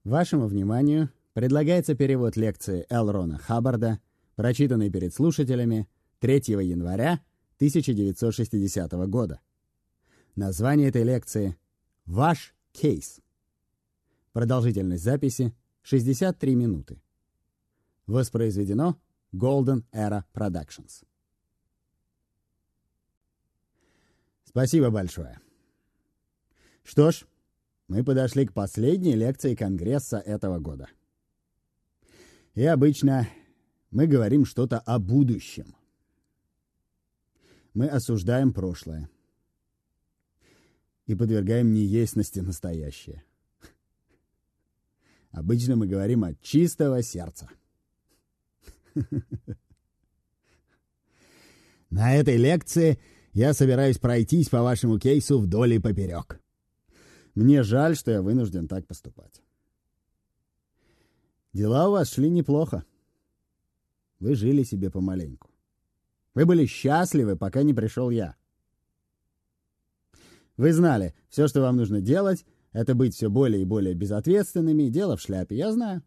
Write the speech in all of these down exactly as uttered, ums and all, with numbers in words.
Вашему вниманию предлагается перевод лекции Л. Рона Хаббарда, прочитанной перед слушателями третьего января тысяча девятьсот шестидесятого года. Название этой лекции «Ваш кейс». Продолжительность записи шестьдесят три минуты. Воспроизведено Golden Era Productions. Спасибо большое. Что ж, мы подошли к последней лекции Конгресса этого года. И обычно мы говорим что-то о будущем. Мы осуждаем прошлое и подвергаем неясности настоящее. Обычно мы говорим от чистого сердца. На этой лекции я собираюсь пройтись по вашему кейсу вдоль и поперек. Мне жаль, что я вынужден так поступать. Дела у вас шли неплохо. Вы жили себе помаленьку. Вы были счастливы, пока не пришел я. Вы знали, все, что вам нужно делать, это быть все более и более безответственными, дело в шляпе, я знаю.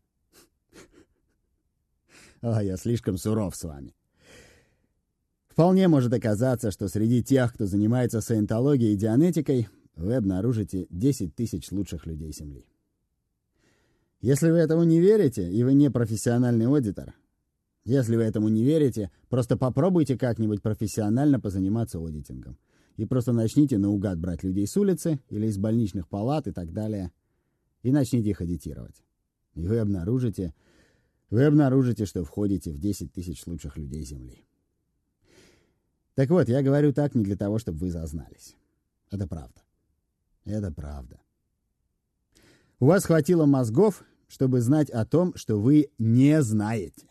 О, я слишком суров с вами. Вполне может оказаться, что среди тех, кто занимается саентологией и дианетикой, вы обнаружите десять тысяч лучших людей Земли. Если вы этому не верите, и вы не профессиональный аудитор, если вы этому не верите, просто попробуйте как-нибудь профессионально позаниматься аудитингом. И просто начните наугад брать людей с улицы или из больничных палат и так далее, и начните их аудитировать. И вы обнаружите, вы обнаружите, что входите в десять тысяч лучших людей Земли. Так вот, я говорю так не для того, чтобы вы зазнались. Это правда. Это правда. У вас хватило мозгов, чтобы знать о том, что вы не знаете.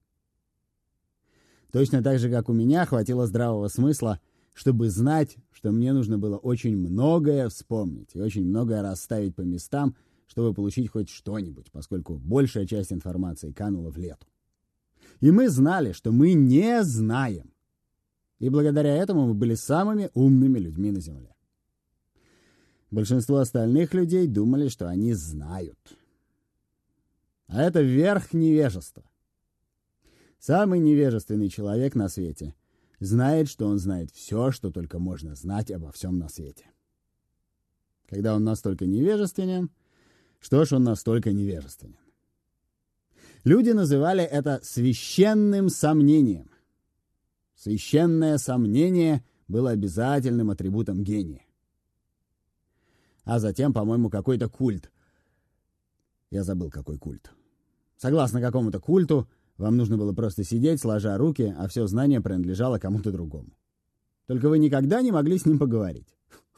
Точно так же, как у меня хватило здравого смысла, чтобы знать, что мне нужно было очень многое вспомнить и очень многое расставить по местам, чтобы получить хоть что-нибудь, поскольку большая часть информации канула в лету. И мы знали, что мы не знаем. И благодаря этому мы были самыми умными людьми на Земле. Большинство остальных людей думали, что они знают. А это верх невежества. Самый невежественный человек на свете знает, что он знает все, что только можно знать обо всем на свете. Когда он настолько невежественен, что ж он настолько невежественен? Люди называли это священным сомнением. Священное сомнение было обязательным атрибутом гения. А затем, по-моему, какой-то культ. Я забыл, какой культ. Согласно какому-то культу, вам нужно было просто сидеть, сложа руки, а все знание принадлежало кому-то другому. Только вы никогда не могли с ним поговорить.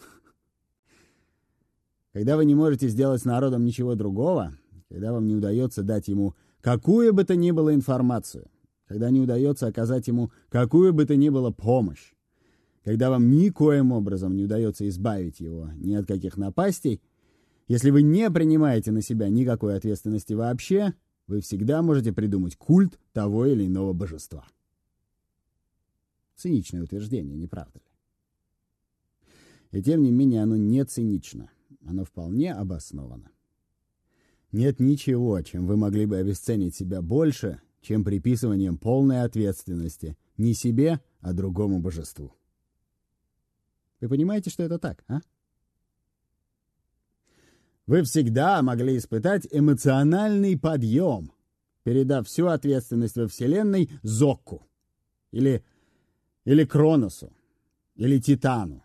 Когда вы не можете сделать с народом ничего другого, когда вам не удается дать ему какую бы то ни было информацию, когда не удается оказать ему какую бы то ни было помощь, когда вам никоим образом не удается избавить его ни от каких напастей, если вы не принимаете на себя никакой ответственности вообще, вы всегда можете придумать культ того или иного божества. Циничное утверждение, не правда ли? И тем не менее оно не цинично, оно вполне обосновано. Нет ничего, чем вы могли бы обесценить себя больше, чем приписыванием полной ответственности не себе, а другому божеству. Вы понимаете, что это так, а? Вы всегда могли испытать эмоциональный подъем, передав всю ответственность во Вселенной Зокку, или, или Кроносу, или Титану,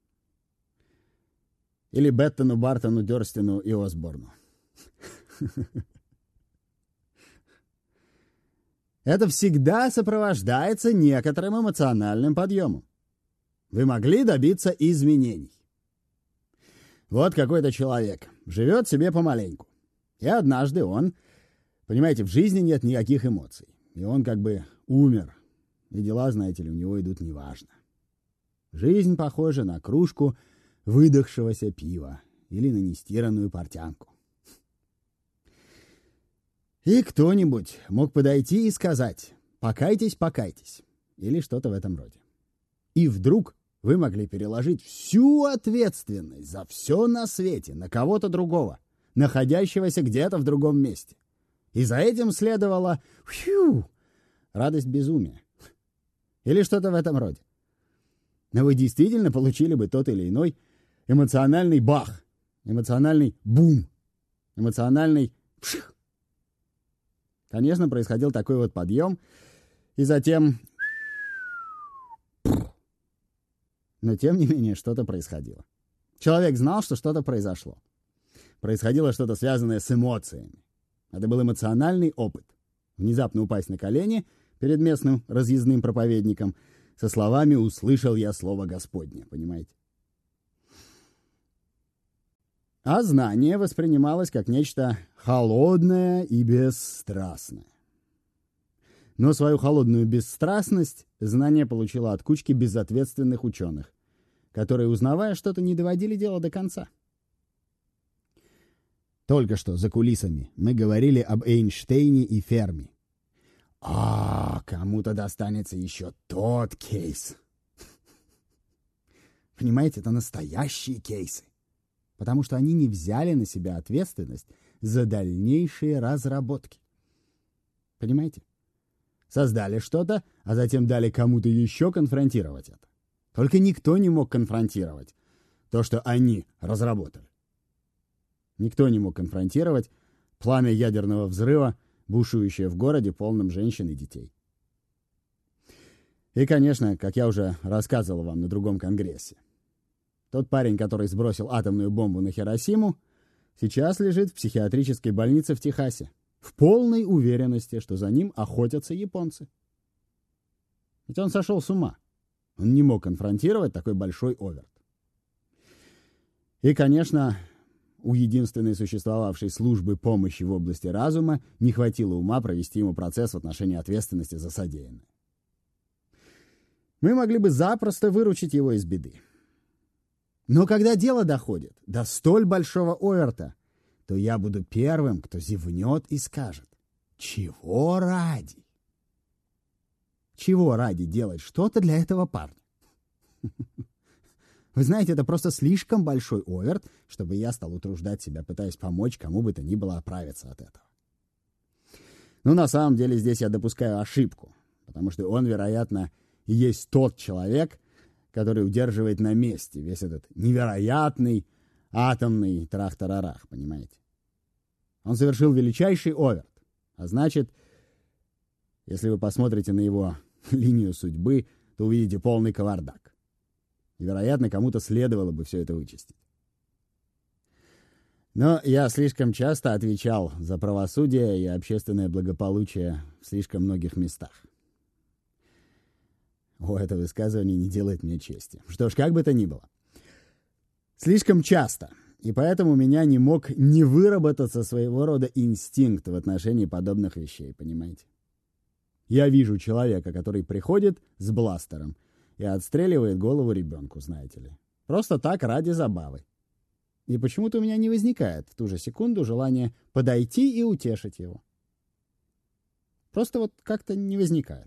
или Беттону, Бартону, Дёрстину и Осборну. Это всегда сопровождается некоторым эмоциональным подъемом. Вы могли добиться изменений. Вот какой-то человек живет себе помаленьку. И однажды он, понимаете, в жизни нет никаких эмоций. И он как бы умер. И дела, знаете ли, у него идут неважно. Жизнь похожа на кружку выдохшегося пива или на нестиранную портянку. И кто-нибудь мог подойти и сказать: «Покайтесь, покайтесь», или что-то в этом роде. И вдруг вы могли переложить всю ответственность за все на свете на кого-то другого, находящегося где-то в другом месте. И за этим следовало фью, радость безумия. Или что-то в этом роде. Но вы действительно получили бы тот или иной эмоциональный бах, эмоциональный бум, эмоциональный пших. Конечно, происходил такой вот подъем, и затем... Но тем не менее что-то происходило. Человек знал, что что-то произошло. Происходило что-то, связанное с эмоциями. Это был эмоциональный опыт. Внезапно упасть на колени перед местным разъездным проповедником со словами «услышал я слово Господне», понимаете? А знание воспринималось как нечто холодное и бесстрастное. Но свою холодную бесстрастность знание получило от кучки безответственных ученых, которые, узнавая что-то, не доводили дело до конца. Только что за кулисами мы говорили об Эйнштейне и Ферми. А, кому-то достанется еще тот кейс. Понимаете, это настоящие кейсы, потому что они не взяли на себя ответственность за дальнейшие разработки. Понимаете? Создали что-то, а затем дали кому-то еще конфронтировать это. Только никто не мог конфронтировать то, что они разработали. Никто не мог конфронтировать пламя ядерного взрыва, бушующее в городе, полном женщин и детей. И, конечно, как я уже рассказывал вам на другом конгрессе, тот парень, который сбросил атомную бомбу на Хиросиму, сейчас лежит в психиатрической больнице в Техасе, в полной уверенности, что за ним охотятся японцы. Ведь он сошел с ума. Он не мог конфронтировать такой большой оверт. И, конечно, у единственной существовавшей службы помощи в области разума не хватило ума провести ему процесс в отношении ответственности за содеянное. Мы могли бы запросто выручить его из беды. Но когда дело доходит до столь большого оверта, то я буду первым, кто зевнет и скажет: чего ради? Чего ради делать что-то для этого парня? Вы знаете, это просто слишком большой оверт, чтобы я стал утруждать себя, пытаясь помочь кому бы то ни было оправиться от этого. Но на самом деле здесь я допускаю ошибку, потому что он, вероятно, и есть тот человек, который удерживает на месте весь этот невероятный атомный трах-тарарах, понимаете? Он совершил величайший оверт, а значит, если вы посмотрите на его линию судьбы, то увидите полный кавардак. И, вероятно, кому-то следовало бы все это вычистить. Но я слишком часто отвечал за правосудие и общественное благополучие в слишком многих местах. О, это высказывание не делает мне чести. Что ж, как бы то ни было. Слишком часто. И поэтому у меня не мог не выработаться своего рода инстинкт в отношении подобных вещей, понимаете? Я вижу человека, который приходит с бластером и отстреливает голову ребенку, знаете ли. Просто так, ради забавы. И почему-то у меня не возникает в ту же секунду желания подойти и утешить его. Просто вот как-то не возникает.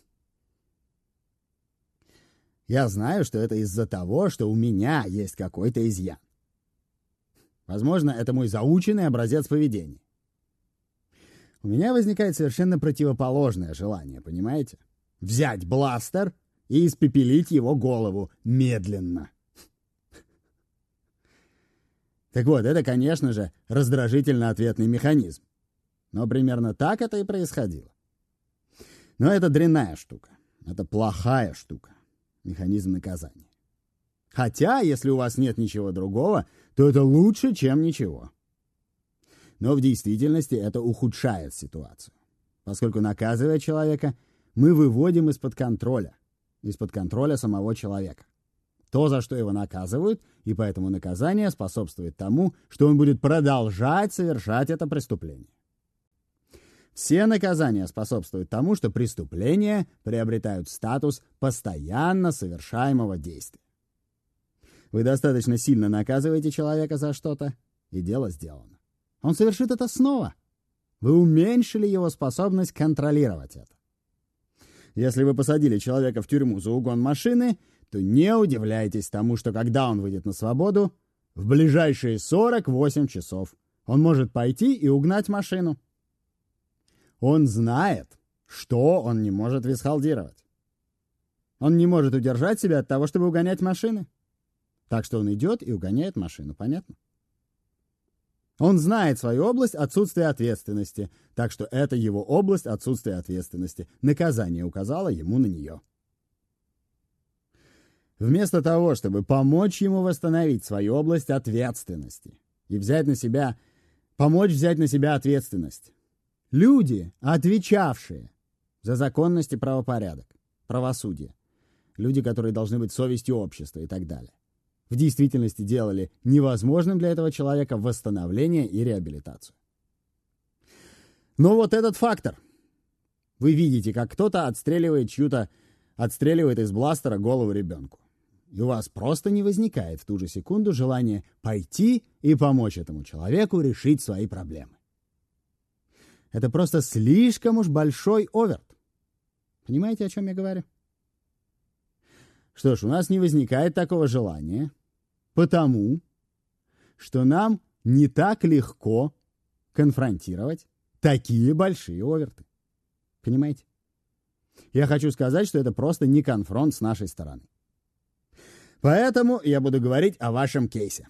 Я знаю, что это из-за того, что у меня есть какой-то изъян. Возможно, это мой заученный образец поведения. У меня возникает совершенно противоположное желание, понимаете? Взять бластер и испепелить его голову медленно. Так вот, это, конечно же, раздражительно-ответный механизм. Но примерно так это и происходило. Но это дрянная штука. Это плохая штука. Механизм наказания. Хотя, если у вас нет ничего другого, то это лучше, чем ничего. Но в действительности это ухудшает ситуацию. Поскольку, наказывая человека, мы выводим из-под контроля. Из-под контроля самого человека. То, за что его наказывают, и поэтому наказание способствует тому, что он будет продолжать совершать это преступление. Все наказания способствуют тому, что преступления приобретают статус постоянно совершаемого действия. Вы достаточно сильно наказываете человека за что-то, и дело сделано. Он совершит это снова. Вы уменьшили его способность контролировать это. Если вы посадили человека в тюрьму за угон машины, то не удивляйтесь тому, что когда он выйдет на свободу, в ближайшие сорок восемь часов Он может пойти и угнать машину. Он знает, что он не может висхалдировать. Он не может удержать себя от того, чтобы угонять машины. Так что он идет и угоняет машину, понятно? Он знает свою область отсутствия ответственности, так что это его область отсутствия ответственности. Наказание указало ему на нее. Вместо того, чтобы помочь ему восстановить свою область ответственности и взять на себя, помочь взять на себя ответственность, люди, отвечавшие за законность и правопорядок, правосудие, люди, которые должны быть совестью общества и так далее, в действительности делали невозможным для этого человека восстановление и реабилитацию. Но вот этот фактор. Вы видите, как кто-то отстреливает чью-то, отстреливает из бластера голову ребенку. И у вас просто не возникает в ту же секунду желания пойти и помочь этому человеку решить свои проблемы. Это просто слишком уж большой оверт. Понимаете, о чем я говорю? Что ж, у нас не возникает такого желания, потому что нам не так легко конфронтировать такие большие оверты. Понимаете? Я хочу сказать, что это просто не конфронт с нашей стороны. Поэтому я буду говорить о вашем кейсе.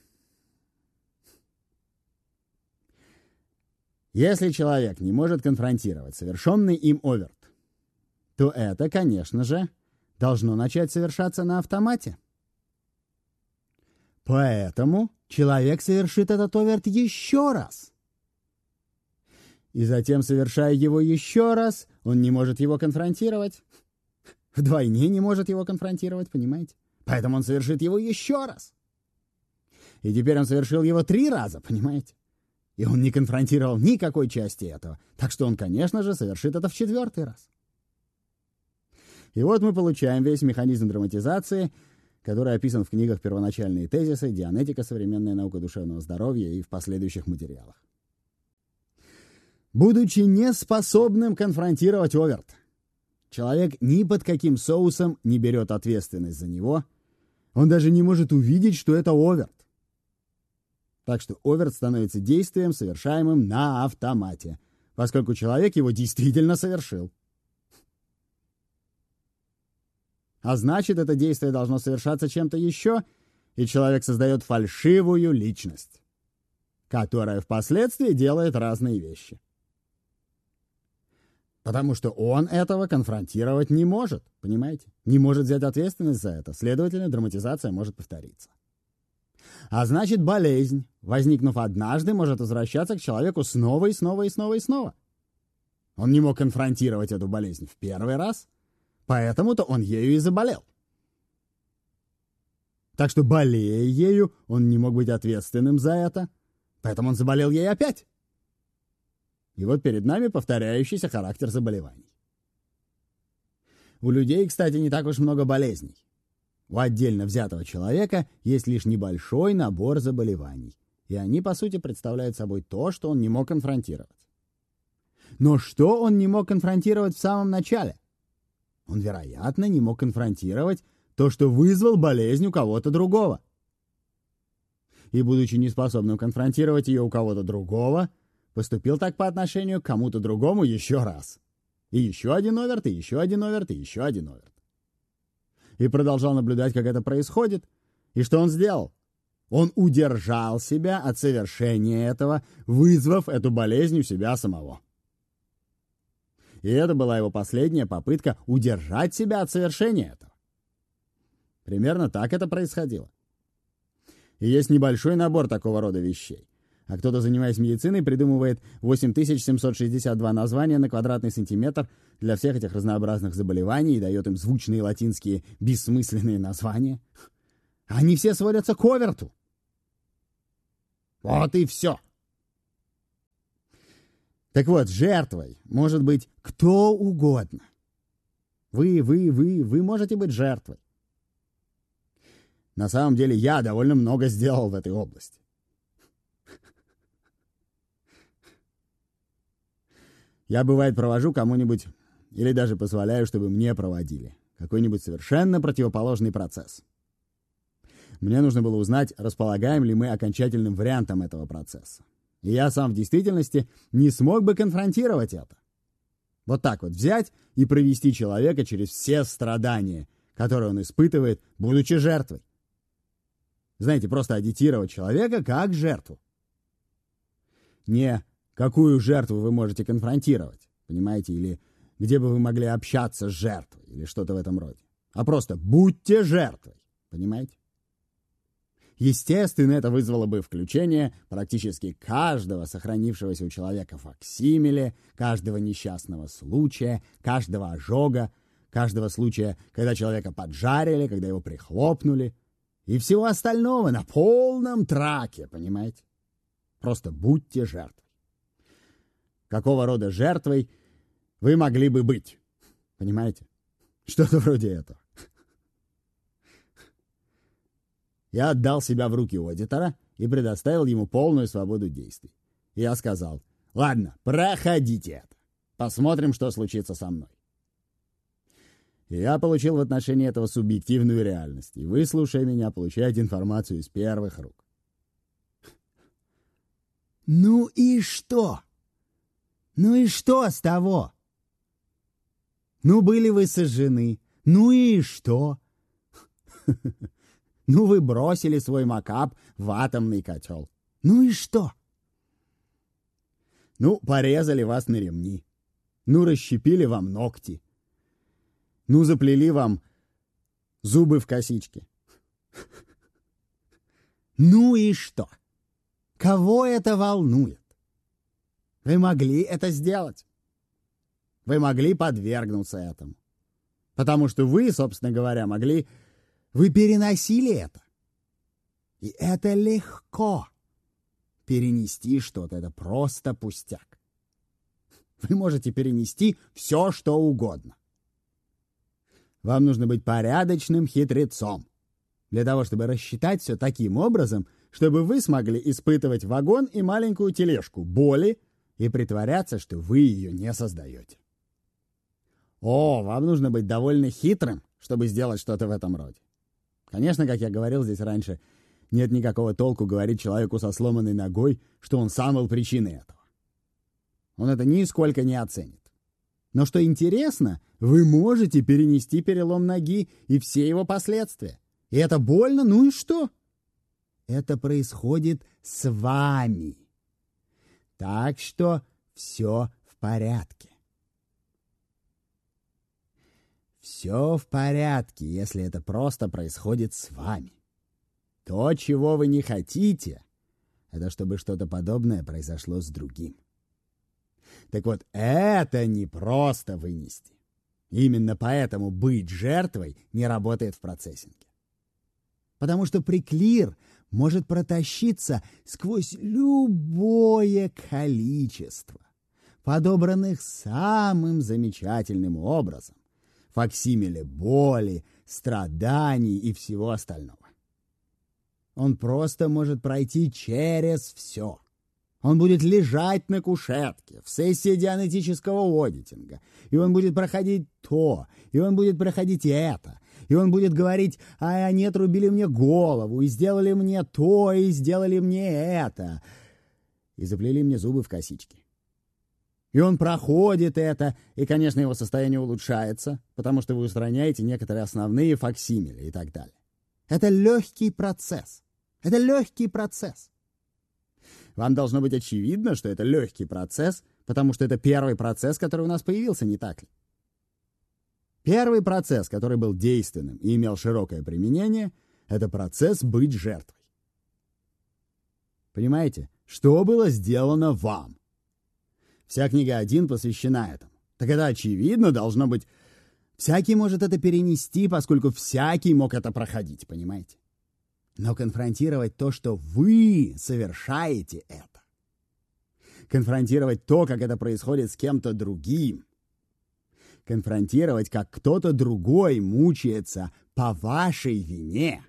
Если человек не может конфронтировать совершенный им оверт, то это, конечно же, должно начать совершаться на автомате. Поэтому человек совершит этот оверт еще раз. И затем, совершая его еще раз, он не может его конфронтировать. Вдвойне не может его конфронтировать, понимаете? Поэтому он совершит его еще раз. И теперь он совершил его три раза, понимаете? И он не конфронтировал никакой части этого. Так что он, конечно же, совершит это в четвертый раз. И вот мы получаем весь механизм драматизации, который описан в книгах «Первоначальные тезисы», «Дианетика. Современная наука душевного здоровья» и в последующих материалах. Будучи неспособным конфронтировать оверт, человек ни под каким соусом не берет ответственность за него, он даже не может увидеть, что это оверт. Так что оверт становится действием, совершаемым на автомате, поскольку человек его действительно совершил. А значит, это действие должно совершаться чем-то еще, и человек создает фальшивую личность, которая впоследствии делает разные вещи. Потому что он этого конфронтировать не может, понимаете? Не может взять ответственность за это, следовательно, драматизация может повториться. А значит, болезнь, возникнув однажды, может возвращаться к человеку снова и снова и снова и снова. Он не мог конфронтировать эту болезнь в первый раз, поэтому-то он ею и заболел. Так что, болея ею, он не мог быть ответственным за это, поэтому он заболел ей опять. И вот перед нами повторяющийся характер заболеваний. У людей, кстати, не так уж много болезней. У отдельно взятого человека есть лишь небольшой набор заболеваний, и они, по сути, представляют собой то, что он не мог конфронтировать. Но что он не мог конфронтировать в самом начале? Он, вероятно, не мог конфронтировать то, что вызвал болезнь у кого-то другого. И, будучи неспособным конфронтировать ее у кого-то другого, поступил так по отношению к кому-то другому еще раз. И еще один оверт, и еще один оверт, и еще один оверт. И продолжал наблюдать, как это происходит. И что он сделал? Он удержал себя от совершения этого, вызвав эту болезнь у себя самого. И это была его последняя попытка удержать себя от совершения этого. Примерно так это происходило. И есть небольшой набор такого рода вещей. А кто-то, занимаясь медициной, придумывает восемь тысяч семьсот шестьдесят два названия на квадратный сантиметр для всех этих разнообразных заболеваний и дает им звучные латинские бессмысленные названия. Они все сводятся к оверту. Вот и все. Так вот, жертвой может быть кто угодно. Вы, вы, вы, вы можете быть жертвой. На самом деле я довольно много сделал в этой области. Я, бывает, провожу кому-нибудь, или даже позволяю, чтобы мне проводили, какой-нибудь совершенно противоположный процесс. Мне нужно было узнать, располагаем ли мы окончательным вариантом этого процесса. И я сам в действительности не смог бы конфронтировать это. Вот так вот взять и провести человека через все страдания, которые он испытывает, будучи жертвой. Знаете, просто агитировать человека как жертву. Не какую жертву вы можете конфронтировать, понимаете, или где бы вы могли общаться с жертвой, или что-то в этом роде. А просто будьте жертвой, понимаете? Естественно, это вызвало бы включение практически каждого сохранившегося у человека факсимиле, каждого несчастного случая, каждого ожога, каждого случая, когда человека поджарили, когда его прихлопнули, и всего остального на полном траке, понимаете? Просто будьте жертвой. Какого рода жертвой вы могли бы быть? Понимаете? Что-то вроде этого. Я отдал себя в руки аудитора и предоставил ему полную свободу действий. Я сказал: ладно, проходите это. Посмотрим, что случится со мной. И я получил в отношении этого субъективную реальность. И вы, слушая меня, получаете информацию из первых рук. Ну и что? Ну и что с того? Ну, были вы сожжены. Ну и что? Ну, вы бросили свой макап в атомный котел. Ну и что? Ну, порезали вас на ремни. Ну, расщепили вам ногти. Ну, заплели вам зубы в косички. Ну и что? Кого это волнует? Вы могли это сделать. Вы могли подвергнуться этому. Потому что вы, собственно говоря, могли... Вы переносили это. И это легко. Перенести что-то — это просто пустяк. Вы можете перенести все, что угодно. Вам нужно быть порядочным хитрецом для того, чтобы рассчитать все таким образом, чтобы вы смогли испытывать вагон и маленькую тележку боли и притворяться, что вы ее не создаете. О, вам нужно быть довольно хитрым, чтобы сделать что-то в этом роде. Конечно, как я говорил здесь раньше, нет никакого толку говорить человеку со сломанной ногой, что он сам был причиной этого. Он это нисколько не оценит. Но что интересно, вы можете перенести перелом ноги и все его последствия. И это больно, ну и что? Это происходит с вами. Так что все в порядке. Все в порядке, если это просто происходит с вами. То, чего вы не хотите, это чтобы что-то подобное произошло с другим. Так вот, это не просто вынести. Именно поэтому быть жертвой не работает в процессинге. Потому что приклир может протащиться сквозь любое количество, подобранных самым замечательным образом, факсимиле боли, страданий и всего остального. Он просто может пройти через все. Он будет лежать на кушетке в сессии дианетического аудитинга, и он будет проходить то, и он будет проходить это, и он будет говорить: а они отрубили мне голову, и сделали мне то, и сделали мне это, и заплели мне зубы в косички. И он проходит это, и, конечно, его состояние улучшается, потому что вы устраняете некоторые основные факсимили и так далее. Это легкий процесс. Это легкий процесс. Вам должно быть очевидно, что это легкий процесс, потому что это первый процесс, который у нас появился, не так ли? Первый процесс, который был действенным и имел широкое применение, это процесс быть жертвой. Понимаете, что было сделано вам? Вся книга один посвящена этому. Так это очевидно должно быть. Всякий может это перенести, поскольку всякий мог это проходить, понимаете? Но конфронтировать то, что вы совершаете это, конфронтировать то, как это происходит с кем-то другим, конфронтировать, как кто-то другой мучается по вашей вине,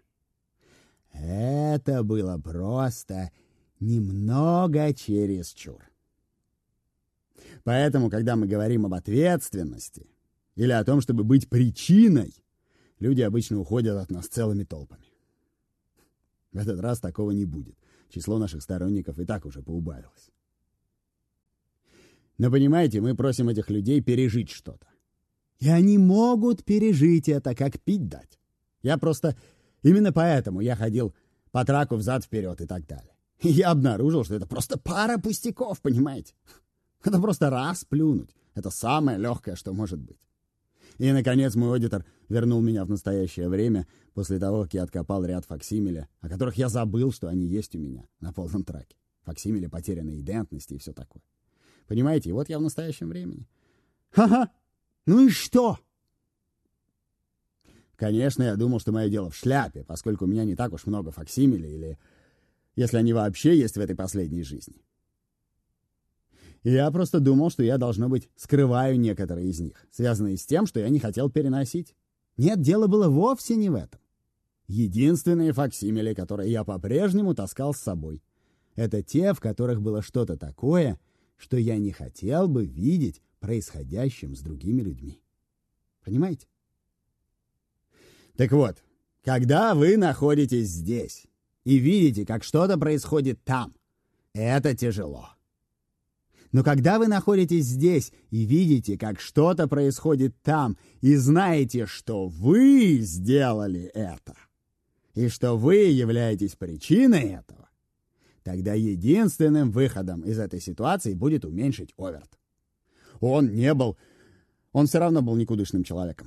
это было просто немного чересчур. Поэтому, когда мы говорим об ответственности или о том, чтобы быть причиной, люди обычно уходят от нас целыми толпами. В этот раз такого не будет. число наших сторонников и так уже поубавилось. Но понимаете, мы просим этих людей пережить что-то. И они могут пережить это, как пить дать. Я просто... Именно поэтому я ходил по траку взад-вперед и так далее. И я обнаружил, что это просто пара пустяков, понимаете? Это просто раз плюнуть. Это самое легкое, что может быть. И, наконец, мой аудитор вернул меня в настоящее время после того, как я откопал ряд факсимиле, о которых я забыл, что они есть у меня на полном траке. Факсимиле потерянной идентности и все такое. Понимаете, и вот я в настоящем времени. Ха-ха! Ну и что? Конечно, я думал, что мое дело в шляпе, поскольку у меня не так уж много факсимиле, или если они вообще есть в этой последней жизни. И я просто думал, что я, должно быть, скрываю некоторые из них, связанные с тем, что я не хотел переносить. Нет, дело было вовсе не в этом. Единственные факсимиле, которые я по-прежнему таскал с собой, это те, в которых было что-то такое, что я не хотел бы видеть происходящим с другими людьми. Понимаете? Так вот, когда вы находитесь здесь и видите, как что-то происходит там, это тяжело. Но когда вы находитесь здесь и видите, как что-то происходит там, и знаете, что вы сделали это, и что вы являетесь причиной этого, тогда единственным выходом из этой ситуации будет уменьшить Оверт. Он не был... Он все равно был никудышным человеком.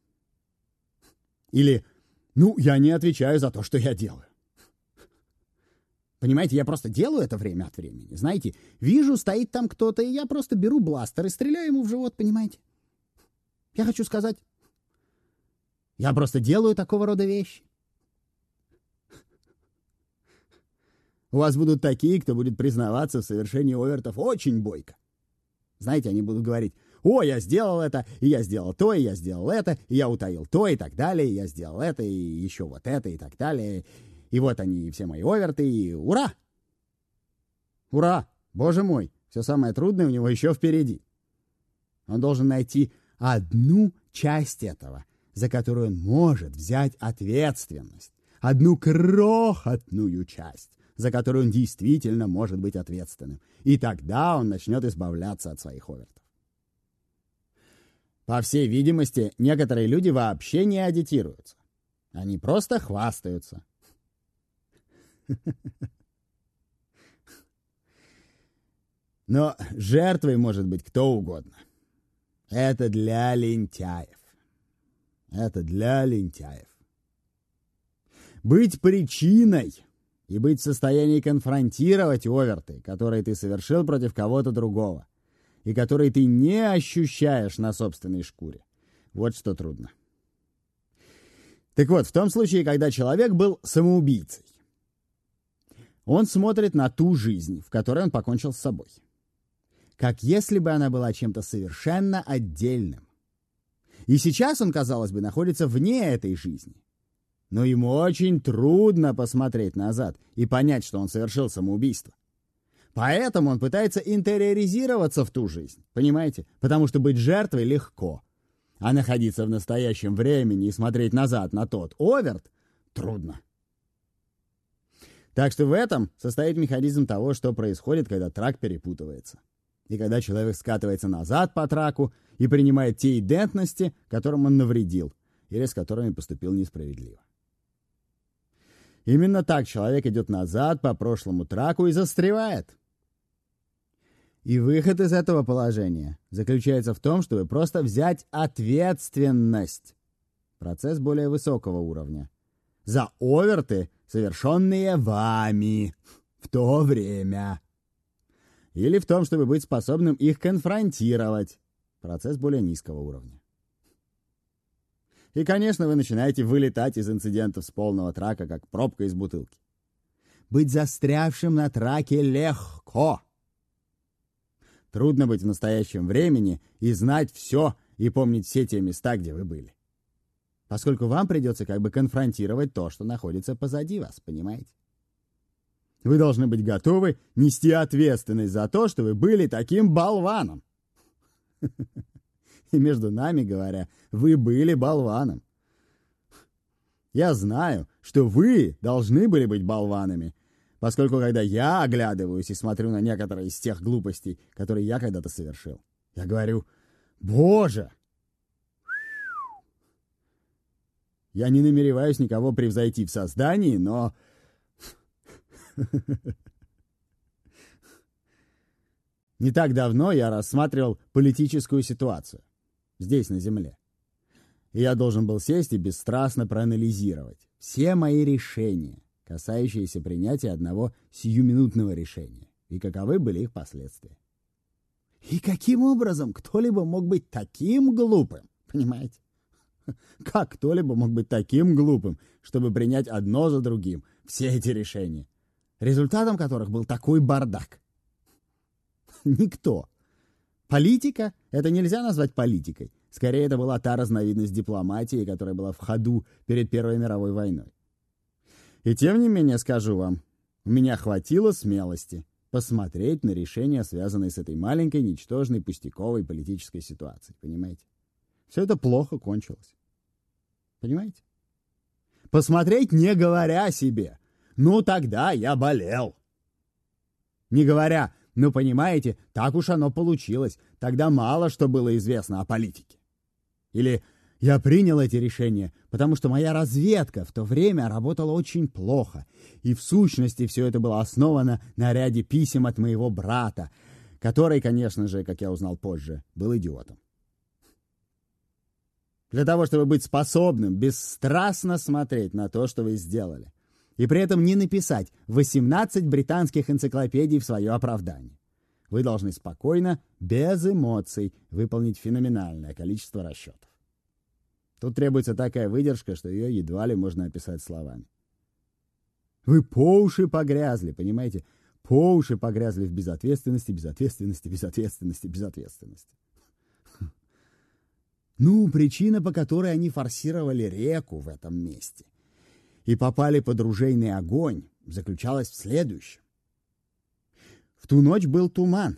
Или, ну, я не отвечаю за то, что я делаю. Понимаете, я просто делаю это время от времени. Знаете, вижу, стоит там кто-то, и я просто беру бластер и стреляю ему в живот, понимаете? Я хочу сказать, я просто делаю такого рода вещи. У вас будут такие, кто будет признаваться в совершении овертов очень бойко. Знаете, они будут говорить: «О, я сделал это, и я сделал то, и я сделал это, и я утаил то, и так далее, и я сделал это, и еще вот это, и так далее». И вот они, все мои оверты, и ура! Ура! Боже мой, все самое трудное у него еще впереди. Он должен найти одну часть этого, за которую он может взять ответственность. Одну крохотную часть, за которую он действительно может быть ответственным. И тогда он начнет избавляться от своих овертов. По всей видимости, некоторые люди вообще не агитируются. Они просто хвастаются. Но жертвой может быть кто угодно. Это для лентяев. Это для лентяев. Быть причиной и быть в состоянии конфронтировать оверты, которые ты совершил против кого-то другого, и которые ты не ощущаешь на собственной шкуре. Вот что трудно. Так вот, в том случае, когда человек был самоубийцей, он смотрит на ту жизнь, в которой он покончил с собой, как если бы она была чем-то совершенно отдельным. И сейчас он, казалось бы, находится вне этой жизни. Но ему очень трудно посмотреть назад и понять, что он совершил самоубийство. Поэтому он пытается интериоризироваться в ту жизнь, понимаете? Потому что быть жертвой легко, а находиться в настоящем времени и смотреть назад на тот оверт трудно. Так что в этом состоит механизм того, что происходит, когда трак перепутывается. И когда человек скатывается назад по траку и принимает те идентности, которым он навредил, или с которыми поступил несправедливо. Именно так человек идет назад по прошлому траку и застревает. И выход из этого положения заключается в том, чтобы просто взять ответственность, процесс более высокого уровня, за оверты, совершенные вами в то время. Или в том, чтобы быть способным их конфронтировать, процесс более низкого уровня. И, конечно, вы начинаете вылетать из инцидентов с полного трака, как пробка из бутылки. Быть застрявшим на траке легко. Трудно быть в настоящем времени и знать все, и помнить все те места, где вы были. Поскольку вам придется как бы конфронтировать то, что находится позади вас, понимаете? Вы должны быть готовы нести ответственность за то, что вы были таким болваном. И между нами говоря, вы были болваном. Я знаю, что вы должны были быть болванами, Поскольку, когда я оглядываюсь и смотрю на некоторые из тех глупостей, которые я когда-то совершил, я говорю: «Боже!» Я не намереваюсь никого превзойти в создании, но... Не так давно я рассматривал политическую ситуацию здесь, на Земле. И я должен был сесть и бесстрастно проанализировать все мои решения, касающиеся принятия одного сиюминутного решения, и каковы были их последствия. И каким образом кто-либо мог быть таким глупым, понимаете? Как кто-либо мог быть таким глупым, чтобы принять одно за другим все эти решения, результатом которых был такой бардак? Никто. Политика — это нельзя назвать политикой. Скорее, это была та разновидность дипломатии, которая была в ходу перед Первой мировой войной. И тем не менее, скажу вам, у меня хватило смелости посмотреть на решения, связанные с этой маленькой, ничтожной, пустяковой политической ситуацией. Понимаете? Все это плохо кончилось. Понимаете? Посмотреть, не говоря себе: «Ну, тогда я болел». Не говоря: «Ну, понимаете, так уж оно получилось, тогда мало что было известно о политике». Или «Я принял эти решения, потому что моя разведка в то время работала очень плохо, и в сущности все это было основано на ряде писем от моего брата, который, конечно же, как я узнал позже, был идиотом». Для того, чтобы быть способным бесстрастно смотреть на то, что вы сделали, и при этом не написать восемнадцать британских энциклопедий в свое оправдание, вы должны спокойно, без эмоций, выполнить феноменальное количество расчетов. Тут требуется такая выдержка, что ее едва ли можно описать словами. Вы по уши погрязли, понимаете? По уши погрязли в безответственности, безответственности, безответственности, безответственности. Ну, причина, по которой они форсировали реку в этом месте и попали под ружейный огонь, заключалась в следующем. В ту ночь был туман,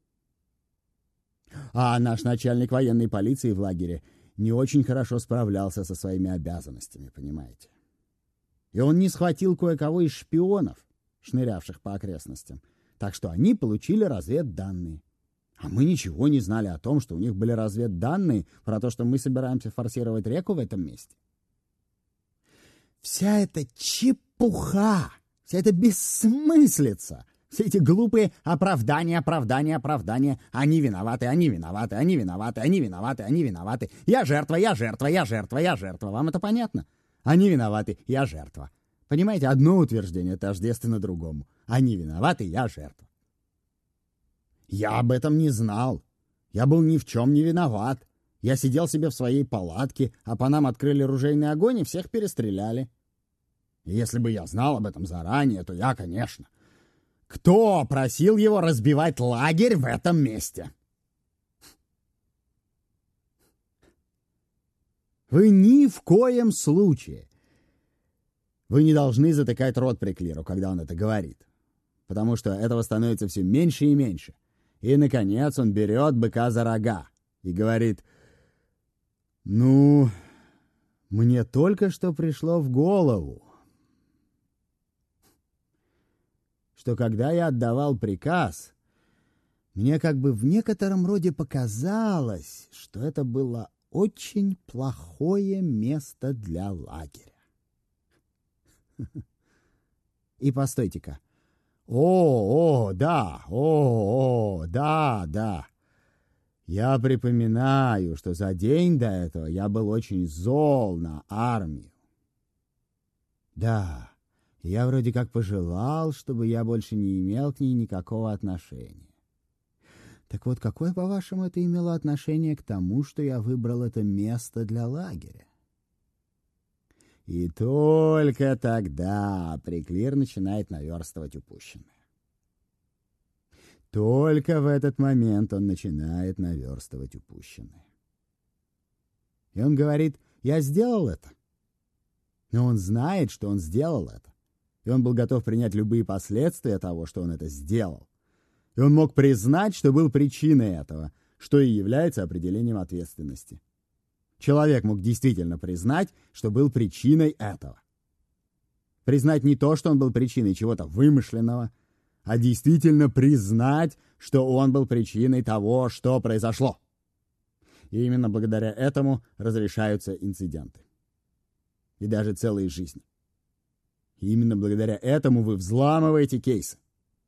а наш начальник военной полиции в лагере не очень хорошо справлялся со своими обязанностями, понимаете. И он не схватил кое-кого из шпионов, шнырявших по окрестностям, так что они получили разведданные. А мы ничего не знали о том, что у них были разведданные про то, что мы собираемся форсировать реку в этом месте. Вся эта чепуха, вся эта бессмыслица, все эти глупые оправдания, оправдания, оправдания. Они виноваты, они виноваты, они виноваты, они виноваты, они виноваты. Я жертва, я жертва, я жертва, я жертва. Вам это понятно? Они виноваты, я жертва. Понимаете, одно утверждение тождественно другому. Они виноваты, я жертва. Я об этом не знал. Я был ни в чем не виноват. Я сидел себе в своей палатке, а по нам открыли ружейный огонь и всех перестреляли. И если бы я знал об этом заранее, то я, конечно... Кто просил его разбивать лагерь в этом месте? Вы ни в коем случае... Вы не должны затыкать рот Приклиру, когда он это говорит, потому что этого становится все меньше и меньше. И, наконец, он берет быка за рога и говорит: «Ну, мне только что пришло в голову, что когда я отдавал приказ, мне как бы в некотором роде показалось, что это было очень плохое место для лагеря». И постойте-ка. О, о, да, о, о, да, да. Я припоминаю, что за день до этого я был очень зол на армию. Да, я вроде как пожелал, чтобы я больше не имел к ней никакого отношения. Так вот, какое, по-вашему, это имело отношение к тому, что я выбрал это место для лагеря? И только тогда Приклир начинает наверстывать упущенное. Только в этот момент он начинает наверстывать упущенное. И он говорит: «Я сделал это». Но он знает, что он сделал это. И он был готов принять любые последствия того, что он это сделал. И он мог признать, что был причиной этого, что и является определением ответственности. Человек мог действительно признать, что был причиной этого. Признать не то, что он был причиной чего-то вымышленного, а действительно признать, что он был причиной того, что произошло. И именно благодаря этому разрешаются инциденты. И даже целые жизни. И именно благодаря этому вы взламываете кейсы.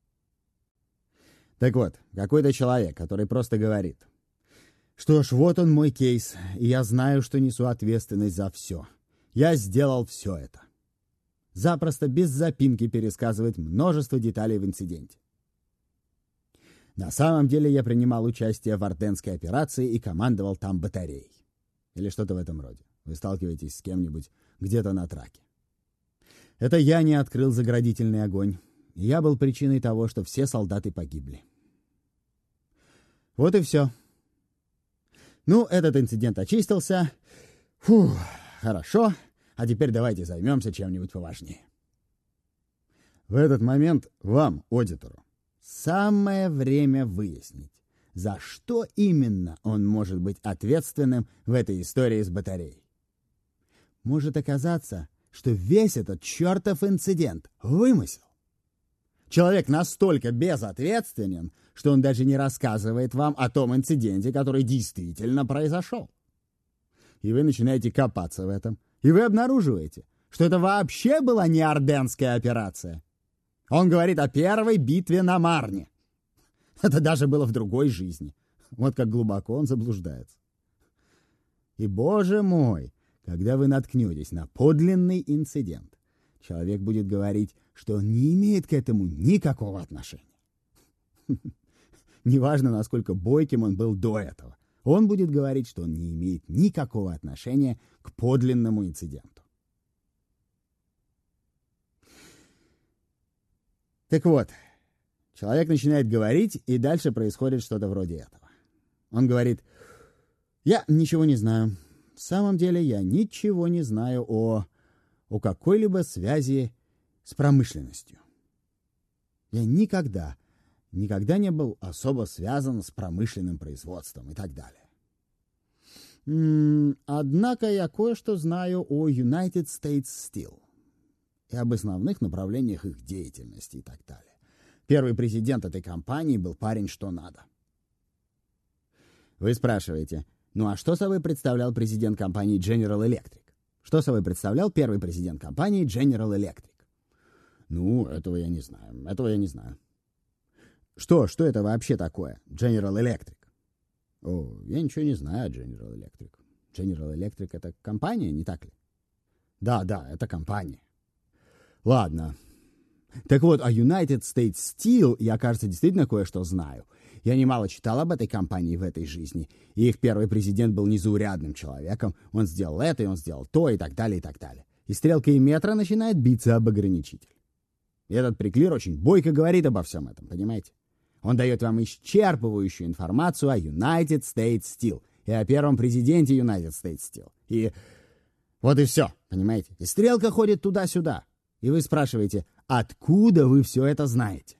Так вот, какой-то человек, который просто говорит: что ж, вот он мой кейс, и я знаю, что несу ответственность за все. Я сделал все это. Запросто, без запинки пересказывает множество деталей в инциденте. На самом деле я принимал участие в Арденской операции и командовал там батареей. Или что-то в этом роде. Вы сталкиваетесь с кем-нибудь где-то на траке. Это я не открыл заградительный огонь. И я был причиной того, что все солдаты погибли. Вот и все. Ну, этот инцидент очистился. Фух, хорошо. А теперь давайте займемся чем-нибудь поважнее. В этот момент вам, аудитору, самое время выяснить, за что именно он может быть ответственным в этой истории с батареей. Может оказаться, что весь этот чертов инцидент — вымысел. Человек настолько безответственен, что он даже не рассказывает вам о том инциденте, который действительно произошел. И вы начинаете копаться в этом, и вы обнаруживаете, что это вообще была не Арденская операция. Он говорит о первой битве на Марне. Это даже было в другой жизни. Вот как глубоко он заблуждается. И, боже мой, когда вы наткнетесь на подлинный инцидент, человек будет говорить, что он не имеет к этому никакого отношения. Неважно, насколько бойким он был до этого. Он будет говорить, что он не имеет никакого отношения к подлинному инциденту. Так вот, человек начинает говорить, и дальше происходит что-то вроде этого. Он говорит: я ничего не знаю. В самом деле я ничего не знаю о, о какой-либо связи с промышленностью. Я никогда, никогда не был особо связан с промышленным производством и так далее. М-м, однако я кое-что знаю о United States Steel и об основных направлениях их деятельности и так далее. Первый президент этой компании был парень что надо. Вы спрашиваете: ну а что собой представлял президент компании General Electric? Что собой представлял первый президент компании General Electric? Ну, этого я не знаю. Этого я не знаю. Что, что это вообще такое, General Electric? О, я ничего не знаю о General Electric. General Electric — это компания, не так ли? Да, да, это компания. Ладно. Так вот, о United States Steel я, кажется, действительно кое-что знаю. Я немало читал об этой компании в этой жизни, и их первый президент был незаурядным человеком. Он сделал это, и он сделал то, и так далее, и так далее. И стрелка и метра начинает биться об ограничитель. И этот приклир очень бойко говорит обо всем этом, понимаете? Он дает вам исчерпывающую информацию о United States Steel и о первом президенте United States Steel. И вот и все, понимаете? И стрелка ходит туда-сюда. И вы спрашиваете: откуда вы все это знаете?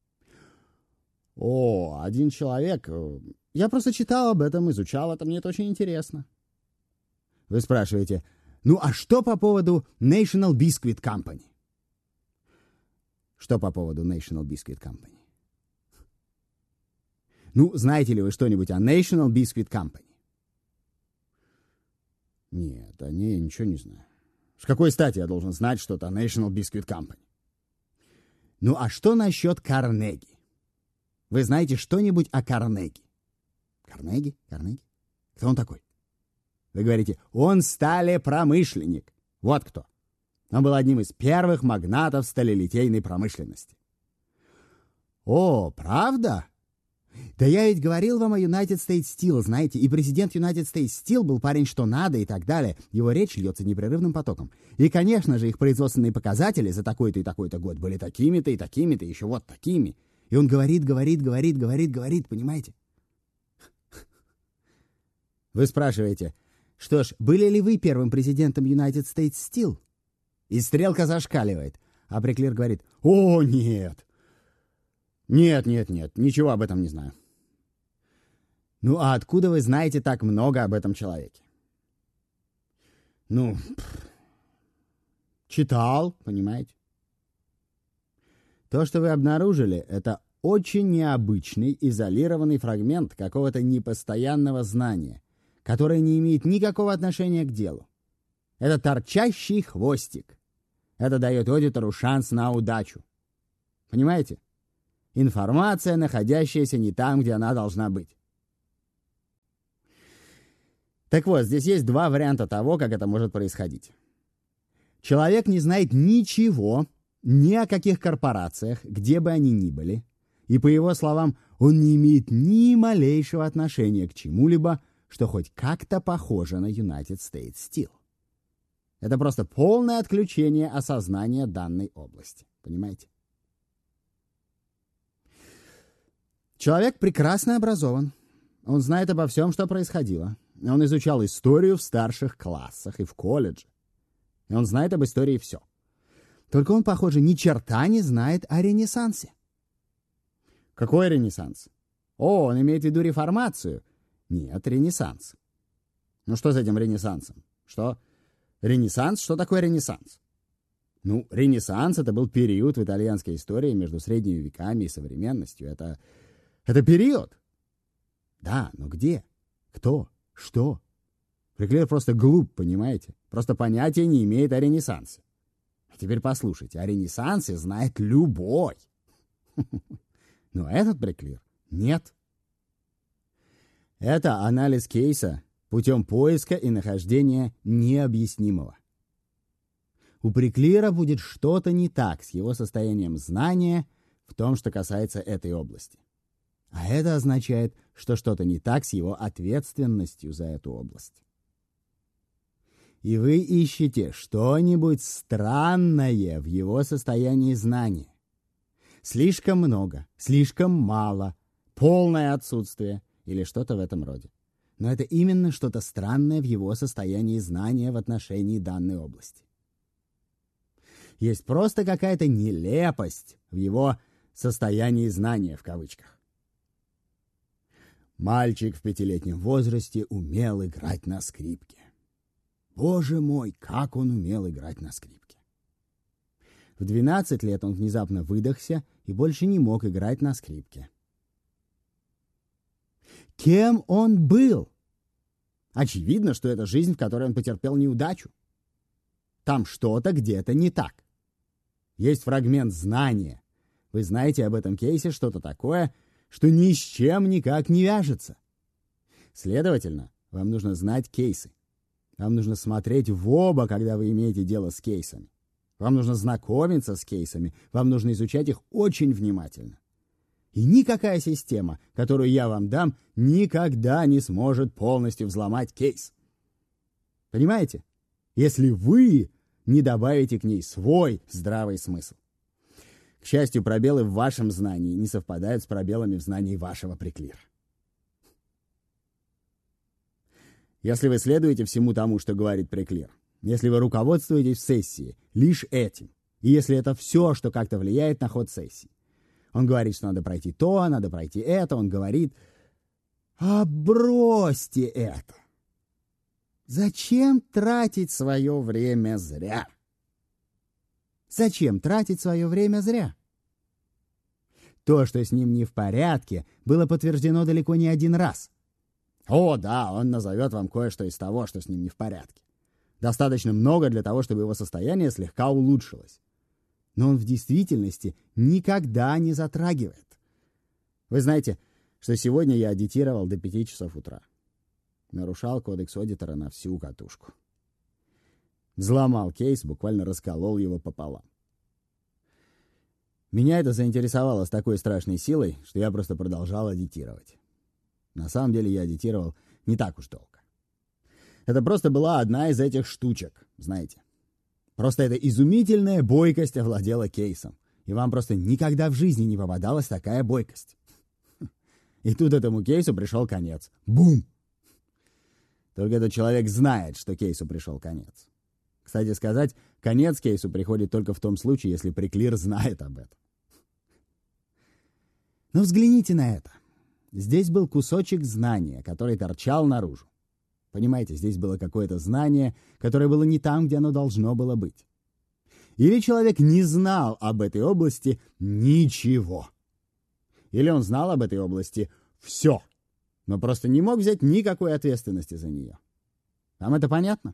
О, один человек. Я просто читал об этом, изучал это, мне это очень интересно. Вы спрашиваете: ну а что по поводу National Biscuit Company? Что по поводу National Biscuit Company? Ну, знаете ли вы что-нибудь о National Biscuit Company? Нет, о ней я ничего не знаю. С какой стати я должен знать что-то о National Biscuit Company? Ну, а что насчет Карнеги? Вы знаете что-нибудь о Карнеги? Карнеги? Карнеги? Кто он такой? Вы говорите: он сталепромышленник. Вот кто. Он был одним из первых магнатов сталелитейной промышленности. О, правда? Да я ведь говорил вам о United States Steel, знаете, и президент United States Steel был парень что надо и так далее. Его речь льется непрерывным потоком. И, конечно же, их производственные показатели за такой-то и такой-то год были такими-то и такими-то, еще вот такими. И он говорит, говорит, говорит, говорит, говорит, понимаете? Вы спрашиваете: что ж, были ли вы первым президентом United States Steel? И стрелка зашкаливает, а приклир говорит: о, нет. Нет, нет, нет, ничего об этом не знаю. Ну, а откуда вы знаете так много об этом человеке? Ну, читал, понимаете? То, что вы обнаружили, это очень необычный, изолированный фрагмент какого-то непостоянного знания, которое не имеет никакого отношения к делу. Это торчащий хвостик. Это дает аудитору шанс на удачу. Понимаете? Информация, находящаяся не там, где она должна быть. Так вот, здесь есть два варианта того, как это может происходить. Человек не знает ничего, ни о каких корпорациях, где бы они ни были, и, по его словам, он не имеет ни малейшего отношения к чему-либо, что хоть как-то похоже на United States Steel. Это просто полное отключение осознания данной области. Понимаете? Человек прекрасно образован. Он знает обо всем, что происходило. Он изучал историю в старших классах и в колледже. И он знает об истории все. Только он, похоже, ни черта не знает о Ренессансе. Какой Ренессанс? О, он имеет в виду реформацию. Нет, Ренессанс. Ну что с этим Ренессансом? Что? Ренессанс? Что такое Ренессанс? Ну, Ренессанс — это был период в итальянской истории между средними веками и современностью. Это, это период. Да, но где? Кто? Что? Преклер просто глуп, понимаете? Просто понятия не имеет о Ренессансе. А теперь послушайте, о Ренессансе знает любой. Но этот Преклер нет. Это анализ кейса путем поиска и нахождения необъяснимого. У Преклера будет что-то не так с его состоянием знания в том, что касается этой области. А это означает, что что-то не так с его ответственностью за эту область. И вы ищете что-нибудь странное в его состоянии знания. Слишком много, слишком мало, полное отсутствие или что-то в этом роде. Но это именно что-то странное в его состоянии знания в отношении данной области. Есть просто какая-то нелепость в его состоянии знания в кавычках. Мальчик в пятилетнем возрасте умел играть на скрипке. Боже мой, как он умел играть на скрипке. В двенадцать лет он внезапно выдохся и больше не мог играть на скрипке. Кем он был? Очевидно, что это жизнь, в которой он потерпел неудачу. Там что-то где-то не так. Есть фрагмент знания. Вы знаете об этом кейсе что-то такое, что ни с чем никак не вяжется. Следовательно, вам нужно знать кейсы. Вам нужно смотреть в оба, когда вы имеете дело с кейсами. Вам нужно знакомиться с кейсами. Вам нужно изучать их очень внимательно. И никакая система, которую я вам дам, никогда не сможет полностью взломать кейс. Понимаете? Если вы не добавите к ней свой здравый смысл. К счастью, пробелы в вашем знании не совпадают с пробелами в знании вашего Преклира. Если вы следуете всему тому, что говорит Преклир, если вы руководствуетесь в сессии лишь этим, и если это все, что как-то влияет на ход сессии, он говорит, что надо пройти то, надо пройти это, он говорит, а бросьте это. Зачем тратить свое время зря? Зачем тратить свое время зря? То, что с ним не в порядке, было подтверждено далеко не один раз. О, да, он назовет вам кое-что из того, что с ним не в порядке. Достаточно много для того, чтобы его состояние слегка улучшилось. Но он в действительности никогда не затрагивает. Вы знаете, что сегодня я аудитировал до пяти часов утра. Нарушал кодекс аудитора на всю катушку. Взломал кейс, буквально расколол его пополам. Меня это заинтересовало с такой страшной силой, что я просто продолжал аудитировать. На самом деле я аудитировал не так уж долго. Это просто была одна из этих штучек, знаете. Просто эта изумительная бойкость овладела кейсом. И вам просто никогда в жизни не попадалась такая бойкость. И тут этому кейсу пришел конец. Бум! Только этот человек знает, что кейсу пришел конец. Кстати сказать, конец кейсу приходит только в том случае, если Преклир знает об этом. Но взгляните на это. Здесь был кусочек знания, который торчал наружу. Понимаете, здесь было какое-то знание, которое было не там, где оно должно было быть. Или человек не знал об этой области ничего. Или он знал об этой области все, но просто не мог взять никакой ответственности за нее. Вам это понятно?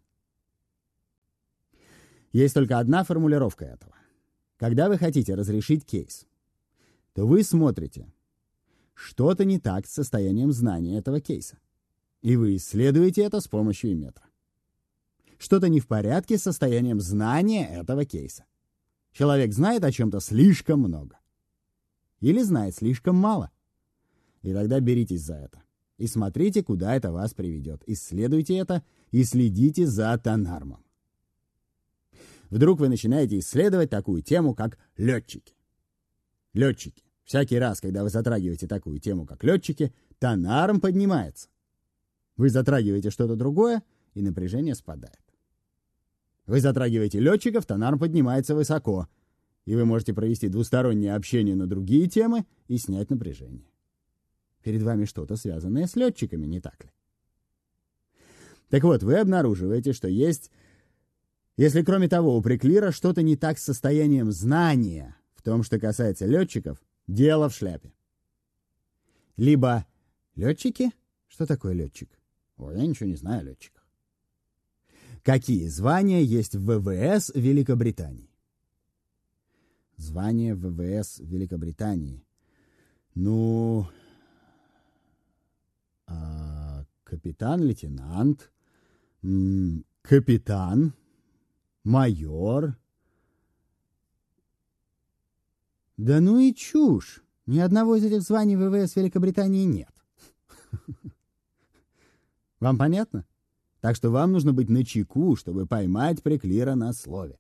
Есть только одна формулировка этого. Когда вы хотите разрешить кейс, то вы смотрите, что-то не так с состоянием знания этого кейса. И вы исследуете это с помощью метра. Что-то не в порядке с состоянием знания этого кейса. Человек знает о чем-то слишком много. Или знает слишком мало. И тогда беритесь за это. И смотрите, куда это вас приведет. Исследуйте это и следите за Танармом. Вдруг вы начинаете исследовать такую тему, как летчики. Летчики. Всякий раз, когда вы затрагиваете такую тему, как летчики, Танарм поднимается. Вы затрагиваете что-то другое, и напряжение спадает. Вы затрагиваете летчиков, Танарм поднимается высоко, и вы можете провести двустороннее общение на другие темы и снять напряжение. Перед вами что-то, связанное с летчиками, не так ли? Так вот, вы обнаруживаете, что есть... Если, кроме того, у Приклира что-то не так с состоянием знания в том, что касается летчиков, дело в шляпе. Либо летчики? Что такое летчик? Ой, я ничего не знаю о летчиках. Какие звания есть в ВВС Великобритании? Звание в ВВС Великобритании. Ну, а, капитан-лейтенант, м, капитан, майор. Да ну и чушь. Ни одного из этих званий в ВВС Великобритании нет. Вам понятно? Так что вам нужно быть начеку, чтобы поймать Приклира на слове.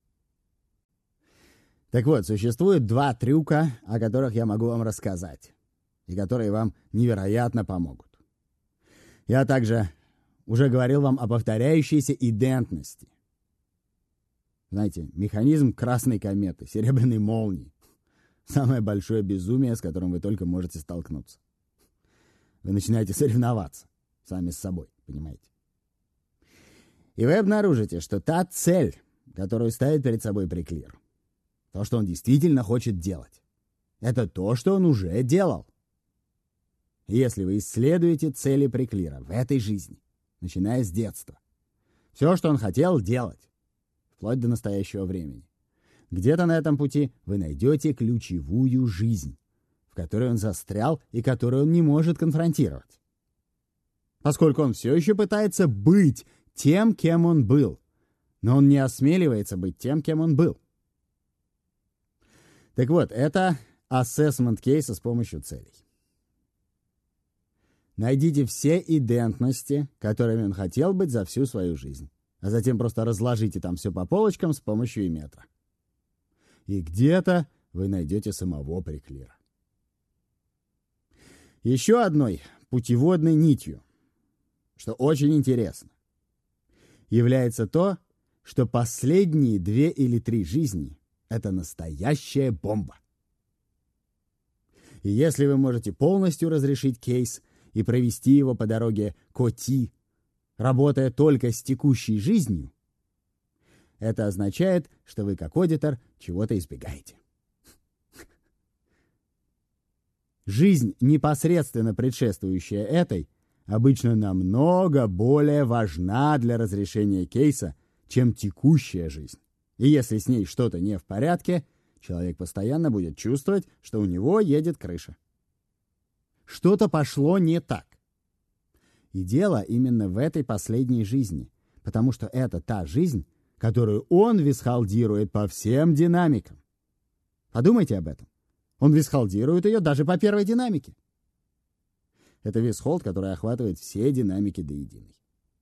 Так вот, существует два трюка, о которых я могу вам рассказать, и которые вам невероятно помогут. Я также уже говорил вам о повторяющейся идентности. Знаете, механизм красной кометы, серебряной молнии. Самое большое безумие, с которым вы только можете столкнуться. Вы начинаете соревноваться сами с собой, понимаете? И вы обнаружите, что та цель, которую ставит перед собой Приклир, то, что он действительно хочет делать, это то, что он уже делал. И если вы исследуете цели Приклира в этой жизни, начиная с детства, все, что он хотел делать, вплоть до настоящего времени, где-то на этом пути вы найдете ключевую жизнь, в которой он застрял и которую он не может конфронтировать. Поскольку он все еще пытается быть тем, кем он был, но он не осмеливается быть тем, кем он был. Так вот, это ассессмент кейса с помощью целей. Найдите все идентности, которыми он хотел быть за всю свою жизнь, а затем просто разложите там все по полочкам с помощью иметра. И где-то вы найдете самого Приклира. Еще одной путеводной нитью, что очень интересно, является то, что последние две или три жизни — это настоящая бомба. И если вы можете полностью разрешить кейс и провести его по дороге Коти, работая только с текущей жизнью, это означает, что вы, как аудитор, чего-то избегаете. Жизнь, непосредственно предшествующая этой, обычно намного более важна для разрешения кейса, чем текущая жизнь. И если с ней что-то не в порядке, человек постоянно будет чувствовать, что у него едет крыша. Что-то пошло не так. И дело именно в этой последней жизни, потому что это та жизнь, которую он висхолдирует по всем динамикам. Подумайте об этом. Он висхолдирует ее даже по первой динамике. Это висхолд, который охватывает все динамики до единой.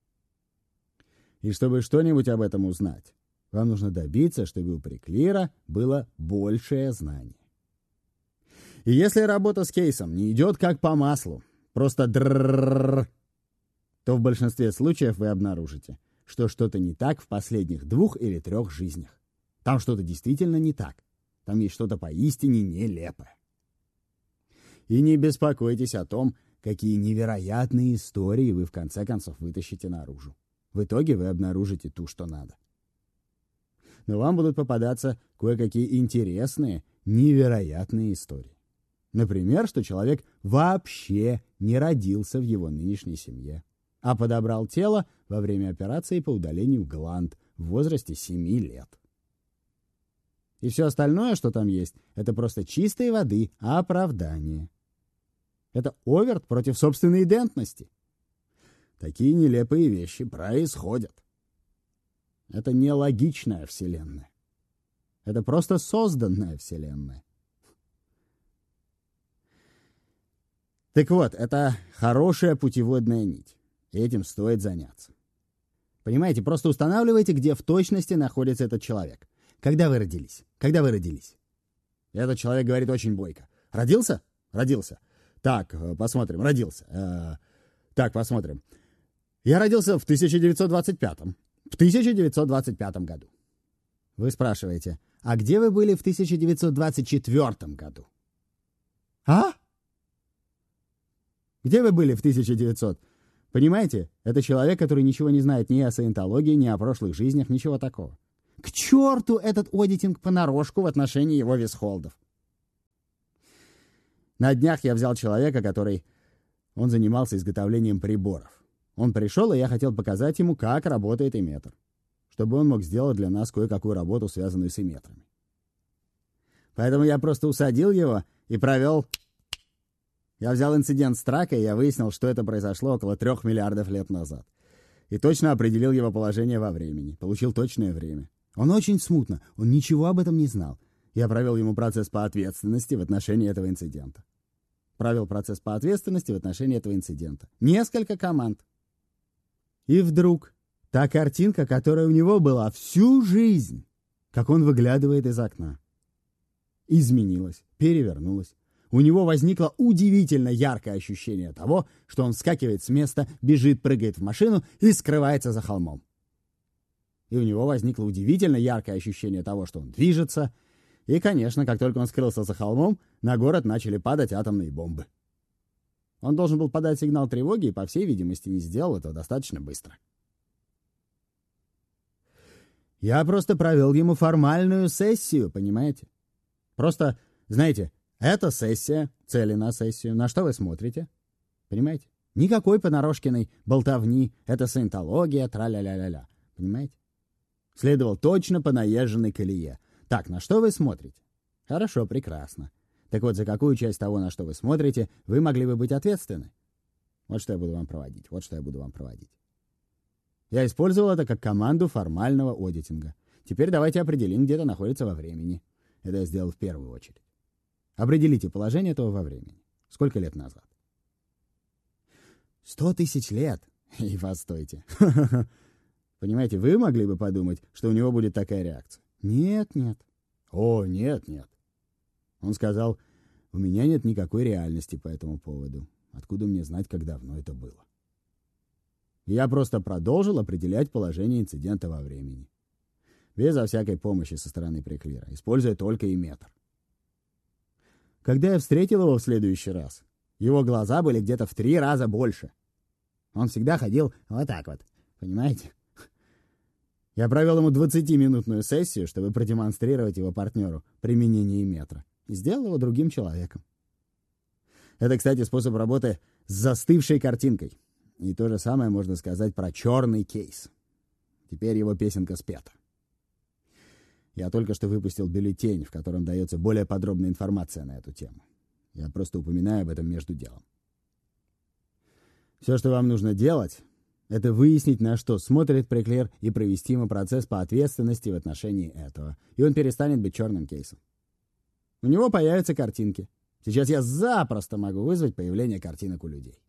И чтобы что-нибудь об этом узнать, вам нужно добиться, чтобы у Приклира было большее знание. И если работа с кейсом не идет как по маслу, просто дррррррр, то в большинстве случаев вы обнаружите, что что-то не так в последних двух или трех жизнях. Там что-то действительно не так. Там есть что-то поистине нелепое. И не беспокойтесь о том, какие невероятные истории вы в конце концов вытащите наружу. В итоге вы обнаружите ту, что надо. но вам будут попадаться кое-какие интересные, невероятные истории. Например, что человек вообще не родился в его нынешней семье, а подобрал тело во время операции по удалению гланд в возрасте семи лет. И все остальное, что там есть, это просто чистой воды оправдание. Это оверт против собственной идентности. Такие нелепые вещи происходят. Это не логичная вселенная. Это просто созданная вселенная. Так вот, это хорошая путеводная нить. И этим стоит заняться. Понимаете, просто устанавливайте, где в точности находится этот человек. Когда вы родились? Когда вы родились? Этот человек говорит очень бойко. Родился? Родился. Так, посмотрим. Родился. Э, так, посмотрим. Я родился в тысяча девятьсот двадцать пятом. В тысяча девятьсот двадцать пятом году. Вы спрашиваете, а где вы были в тысяча девятьсот двадцать четвёртом году? А? Где вы были в тысяча девятисотом? Понимаете, это человек, который ничего не знает ни о саентологии, ни о прошлых жизнях, ничего такого. К черту этот одитинг понарошку в отношении его висхолдов. На днях я взял человека, который... Он занимался изготовлением приборов. Он пришел, и я хотел показать ему, как работает эметтер, чтобы он мог сделать для нас кое-какую работу, связанную с эмметрами. Поэтому я просто усадил его и провел... Я взял инцидент с тракой, и я выяснил, что это произошло около трех миллиардов лет назад. И точно определил его положение во времени. Получил точное время. Он очень смутно, он ничего об этом не знал. Я провел ему процесс по ответственности в отношении этого инцидента. Провел процесс по ответственности в отношении этого инцидента. Несколько команд. И вдруг та картинка, которая у него была всю жизнь, как он выглядывает из окна, изменилась, перевернулась. У него возникло удивительно яркое ощущение того, что он вскакивает с места, бежит, прыгает в машину и скрывается за холмом. И у него возникло удивительно яркое ощущение того, что он движется. И, конечно, как только он скрылся за холмом, на город начали падать атомные бомбы. Он должен был подать сигнал тревоги и, по всей видимости, не сделал этого достаточно быстро. Я просто провел ему формальную сессию, понимаете? Просто, знаете... Это сессия, цели на сессию. На что вы смотрите? Понимаете? Никакой понарошкиной болтовни. Это саентология, тра-ля-ля-ля-ля. Понимаете? Следовал точно по наезженной колее. Так, на что вы смотрите? Хорошо, прекрасно. Так вот, за какую часть того, на что вы смотрите, вы могли бы быть ответственны? Вот что я буду вам проводить. Вот что я буду вам проводить. Я использовал это как команду формального одитинга. Теперь давайте определим, где это находится во времени. Это я сделал в первую очередь. Определите положение этого во времени. Сколько лет назад? Сто тысяч лет. И постойте. Понимаете, вы могли бы подумать, что у него будет такая реакция. Нет, нет. О, нет, нет. Он сказал, у меня нет никакой реальности по этому поводу. Откуда мне знать, как давно это было? И я просто продолжил определять положение инцидента во времени. Безо всякой помощи со стороны Преклира, используя только эметтер. Когда я встретил его в следующий раз, его глаза были где-то в три раза больше. Он всегда ходил вот так вот, понимаете? Я провел ему двадцатиминутную сессию, чтобы продемонстрировать его партнеру применение эметтера, и сделал его другим человеком. Это, кстати, способ работы с застывшей картинкой. И то же самое можно сказать про черный кейс. Теперь его песенка спета. Я только что выпустил бюллетень, в котором дается более подробная информация на эту тему. Я просто упоминаю об этом между делом. Все, что вам нужно делать, это выяснить, на что смотрит Преклир, и провести ему процесс по ответственности в отношении этого. И он перестанет быть черным кейсом. У него появятся картинки. Сейчас я запросто могу вызвать появление картинок у людей.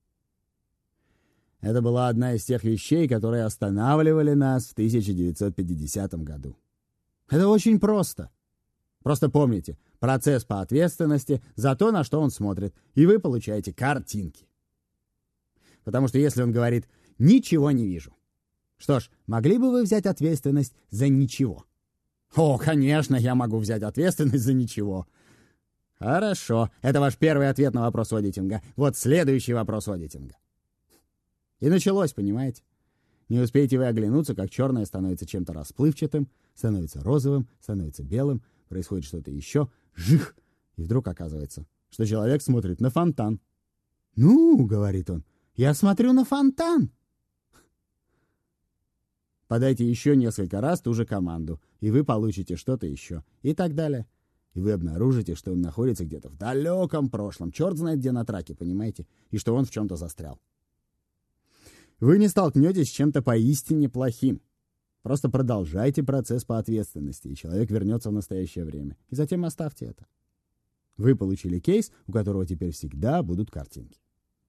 Это была одна из тех вещей, которые останавливали нас в тысяча девятьсот пятидесятом году. Это очень просто. Просто помните, процесс по ответственности за то, на что он смотрит, и вы получаете картинки. Потому что если он говорит «ничего не вижу», что ж, могли бы вы взять ответственность за ничего? О, конечно, я могу взять ответственность за ничего. Хорошо, это ваш первый ответ на вопрос одитинга. Вот следующий вопрос одитинга. И началось, понимаете? Не успеете вы оглянуться, как черное становится чем-то расплывчатым, становится розовым, становится белым, происходит что-то еще, жих, и вдруг оказывается, что человек смотрит на фонтан. «Ну, — говорит он, — я смотрю на фонтан!» Подайте еще несколько раз ту же команду, и вы получите что-то еще, и так далее. И вы обнаружите, что он находится где-то в далеком прошлом, черт знает где на траке, понимаете, и что он в чем-то застрял. Вы не столкнетесь с чем-то поистине плохим. Просто продолжайте процесс по ответственности, и человек вернется в настоящее время. И затем оставьте это. Вы получили кейс, у которого теперь всегда будут картинки.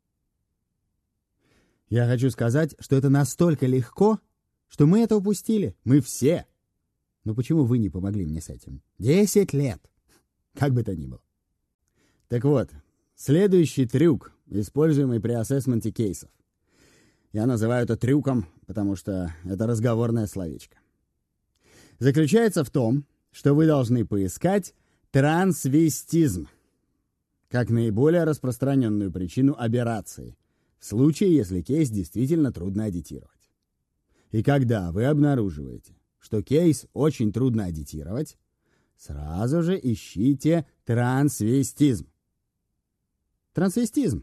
Я хочу сказать, что это настолько легко, что мы это упустили. Мы все. Но почему вы не помогли мне с этим? Десять лет. Как бы то ни было. Так вот, следующий трюк, используемый при ассессменте кейсов. Я называю это трюком, потому что это разговорное словечко. Заключается в том, что вы должны поискать трансвестизм как наиболее распространенную причину аберрации, в случае, если кейс действительно трудно адитировать. И когда вы обнаруживаете, что кейс очень трудно адитировать, сразу же ищите трансвестизм. Трансвестизм.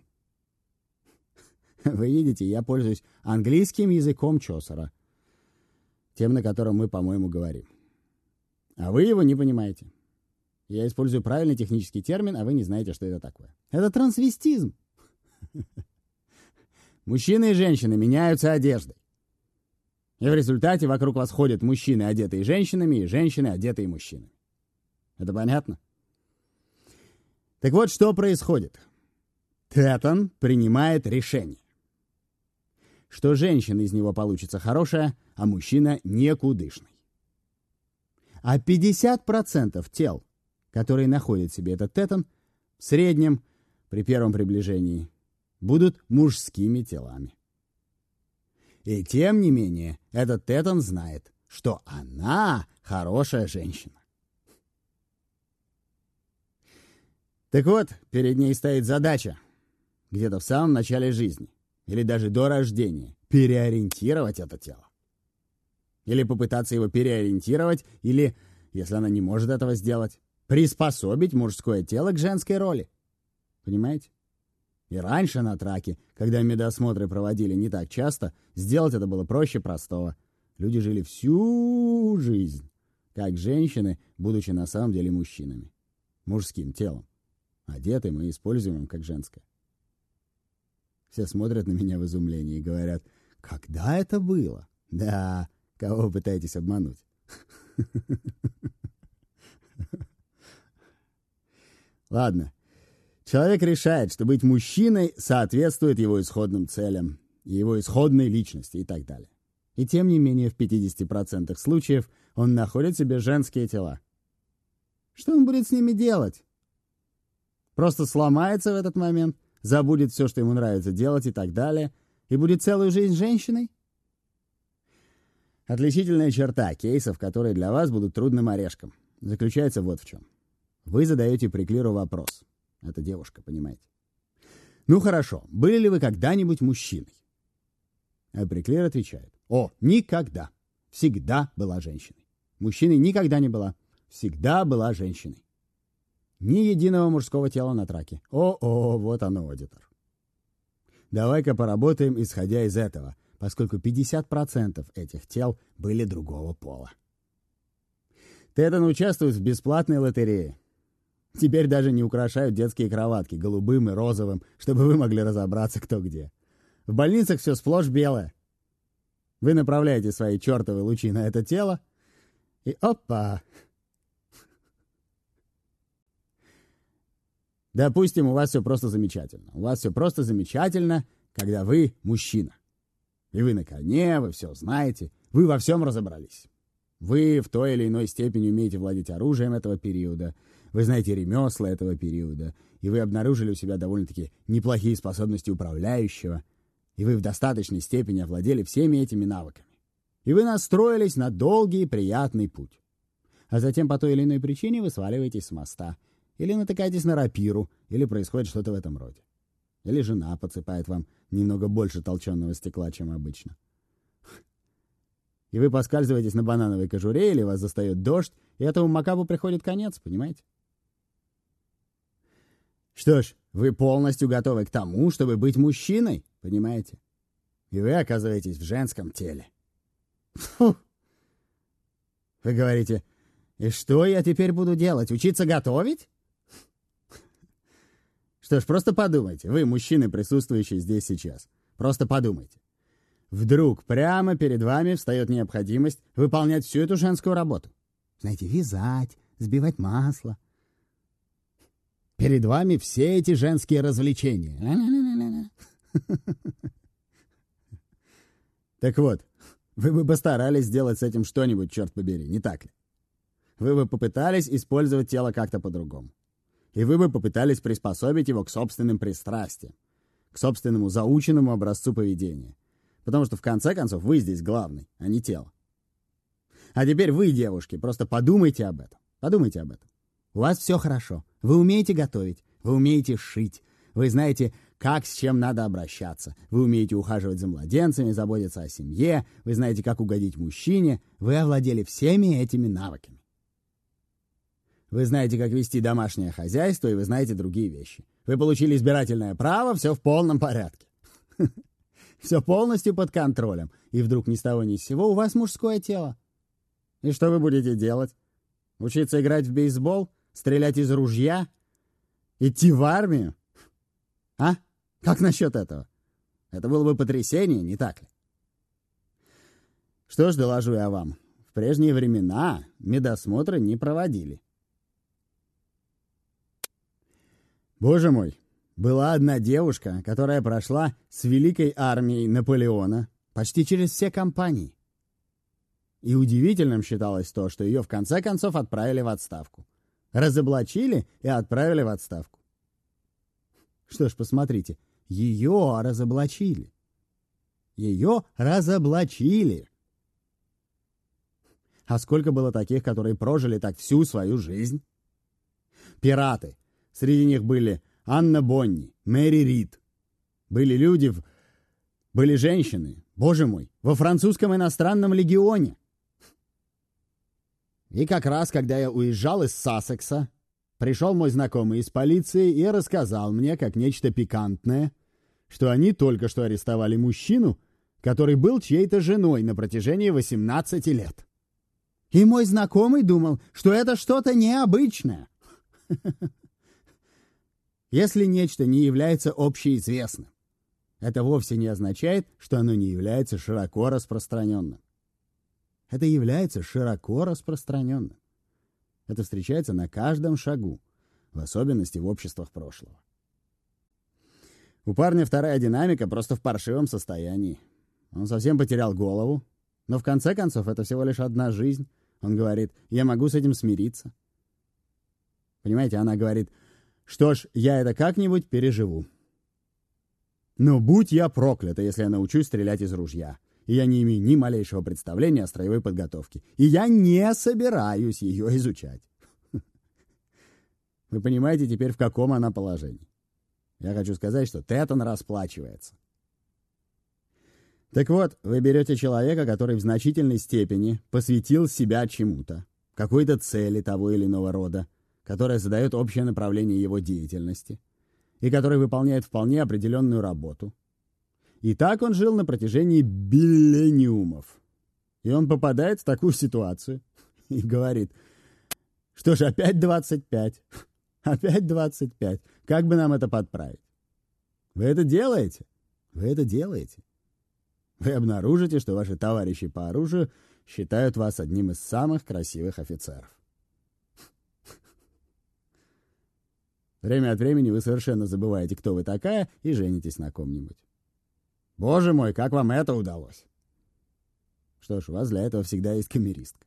Вы видите, я пользуюсь английским языком Чосера, тем, на котором мы, по-моему, говорим. А вы его не понимаете. Я использую правильный технический термин, а вы не знаете, что это такое. Это трансвестизм. Мужчины и женщины меняются одеждой. И в результате вокруг вас ходят мужчины, одетые женщинами, и женщины, одетые мужчинами. Это понятно? Так вот, что происходит? Теттон принимает решение, что женщина из него получится хорошая, а мужчина никудышный. А пятьдесят процентов тел, которые находят в себе этот теттон, в среднем, при первом приближении, будут мужскими телами. И тем не менее, этот теттон знает, что она хорошая женщина. Так вот, перед ней стоит задача, где-то в самом начале жизни, или даже до рождения, переориентировать это тело. Или попытаться его переориентировать, или, если она не может этого сделать, приспособить мужское тело к женской роли. Понимаете? И раньше на траке, когда медосмотры проводили не так часто, сделать это было проще простого. Люди жили всю жизнь, как женщины, будучи на самом деле мужчинами. Мужским телом. Одетым и используемым как женское. Все смотрят на меня в изумлении и говорят: «Когда это было?» Да, кого вы пытаетесь обмануть? Ладно. Человек решает, что быть мужчиной соответствует его исходным целям, его исходной личности и так далее. И тем не менее в пятидесяти процентах случаев он находит себе женские тела. Что он будет с ними делать? Просто сломается в этот момент, забудет все, что ему нравится делать и так далее, и будет целую жизнь женщиной? Отличительная черта кейсов, которые для вас будут трудным орешком, заключается вот в чем. Вы задаете Приклиру вопрос. Это девушка, понимаете? Ну хорошо, были ли вы когда-нибудь мужчиной? А Приклир отвечает: о, никогда. Всегда была женщиной. Мужчиной никогда не была. Всегда была женщиной. Ни единого мужского тела на траке. О-о, вот оно, аудитор. Давай-ка поработаем, исходя из этого, поскольку пятьдесят процентов этих тел были другого пола. Теттон участвует в бесплатной лотерее. Теперь даже не украшают детские кроватки голубым и розовым, чтобы вы могли разобраться, кто где. В больницах все сплошь белое. Вы направляете свои чертовы лучи на это тело, и опа! Допустим, у вас все просто замечательно. У вас все просто замечательно, когда вы мужчина. И вы на коне, вы все знаете, вы во всем разобрались. Вы в той или иной степени умеете владеть оружием этого периода, вы знаете ремесла этого периода, и вы обнаружили у себя довольно-таки неплохие способности управляющего, и вы в достаточной степени овладели всеми этими навыками. И вы настроились на долгий и приятный путь. А затем по той или иной причине вы сваливаетесь с моста, или натыкаетесь на рапиру, или происходит что-то в этом роде. Или жена подсыпает вам немного больше толченого стекла, чем обычно. и вы поскальзываетесь на банановой кожуре, или вас застает дождь, и этому макабу приходит конец, понимаете? Что ж, вы полностью готовы к тому, чтобы быть мужчиной, понимаете? И вы оказываетесь в женском теле. Фу! Вы говорите, и что я теперь буду делать? Учиться готовить? Что ж, просто подумайте, вы, мужчины, присутствующие здесь сейчас. Просто подумайте. Вдруг прямо перед вами встает необходимость выполнять всю эту женскую работу. Знаете, вязать, сбивать масло. Перед вами все эти женские развлечения. Так вот, вы бы постарались сделать с этим что-нибудь, черт побери, не так ли? Вы бы попытались использовать тело как-то по-другому. И вы бы попытались приспособить его к собственным пристрастиям, к собственному заученному образцу поведения. Потому что, в конце концов, вы здесь главный, а не тело. А теперь вы, девушки, просто подумайте об этом. Подумайте об этом. У вас все хорошо. Вы умеете готовить, вы умеете шить, вы знаете, как с чем надо обращаться. Вы умеете ухаживать за младенцами, заботиться о семье, вы знаете, как угодить мужчине. Вы овладели всеми этими навыками. Вы знаете, как вести домашнее хозяйство, и вы знаете другие вещи. Вы получили избирательное право, все в полном порядке. Все полностью под контролем. И вдруг ни с того ни с сего у вас мужское тело. И что вы будете делать? Учиться играть в бейсбол? Стрелять из ружья? Идти в армию? А? Как насчет этого? Это было бы потрясение, не так ли? Что ж, доложу я вам. В прежние времена медосмотры не проводили. Боже мой, была одна девушка, которая прошла с великой армией Наполеона почти через все кампании. И удивительным считалось то, что ее в конце концов отправили в отставку. Разоблачили и отправили в отставку. Что ж, посмотрите, ее разоблачили. Ее разоблачили. А сколько было таких, которые прожили так всю свою жизнь? Пираты. Среди них были Анна Бонни, Мэри Рид. Были люди, в... были женщины, боже мой, во французском иностранном легионе. И как раз, когда я уезжал из Сассекса, пришел мой знакомый из полиции и рассказал мне, как нечто пикантное, что они только что арестовали мужчину, который был чьей-то женой на протяжении восемнадцати лет. И мой знакомый думал, что это что-то необычное. Если нечто не является общеизвестным, это вовсе не означает, что оно не является широко распространенным. Это является широко распространенным. Это встречается на каждом шагу, в особенности в обществах прошлого. У парня вторая динамика просто в паршивом состоянии. Он совсем потерял голову, но в конце концов это всего лишь одна жизнь. Он говорит, я могу с этим смириться. Понимаете, она говорит, что ж, я это как-нибудь переживу. Но будь я проклята, если я научусь стрелять из ружья. И я не имею ни малейшего представления о строевой подготовке. И я не собираюсь ее изучать. Вы понимаете теперь, в каком она положении? Я хочу сказать, что Тэттон расплачивается. Так вот, вы берете человека, который в значительной степени посвятил себя чему-то, какой-то цели того или иного рода, которая задает общее направление его деятельности и который выполняет вполне определенную работу. И так он жил на протяжении миллениумов. И он попадает в такую ситуацию и говорит, что ж, опять двадцать пять, опять двадцать пять, как бы нам это подправить? Вы это делаете? Вы это делаете? Вы обнаружите, что ваши товарищи по оружию считают вас одним из самых красивых офицеров. Время от времени вы совершенно забываете, кто вы такая, и женитесь на ком-нибудь. Боже мой, как вам это удалось? Что ж, у вас для этого всегда есть камеристка.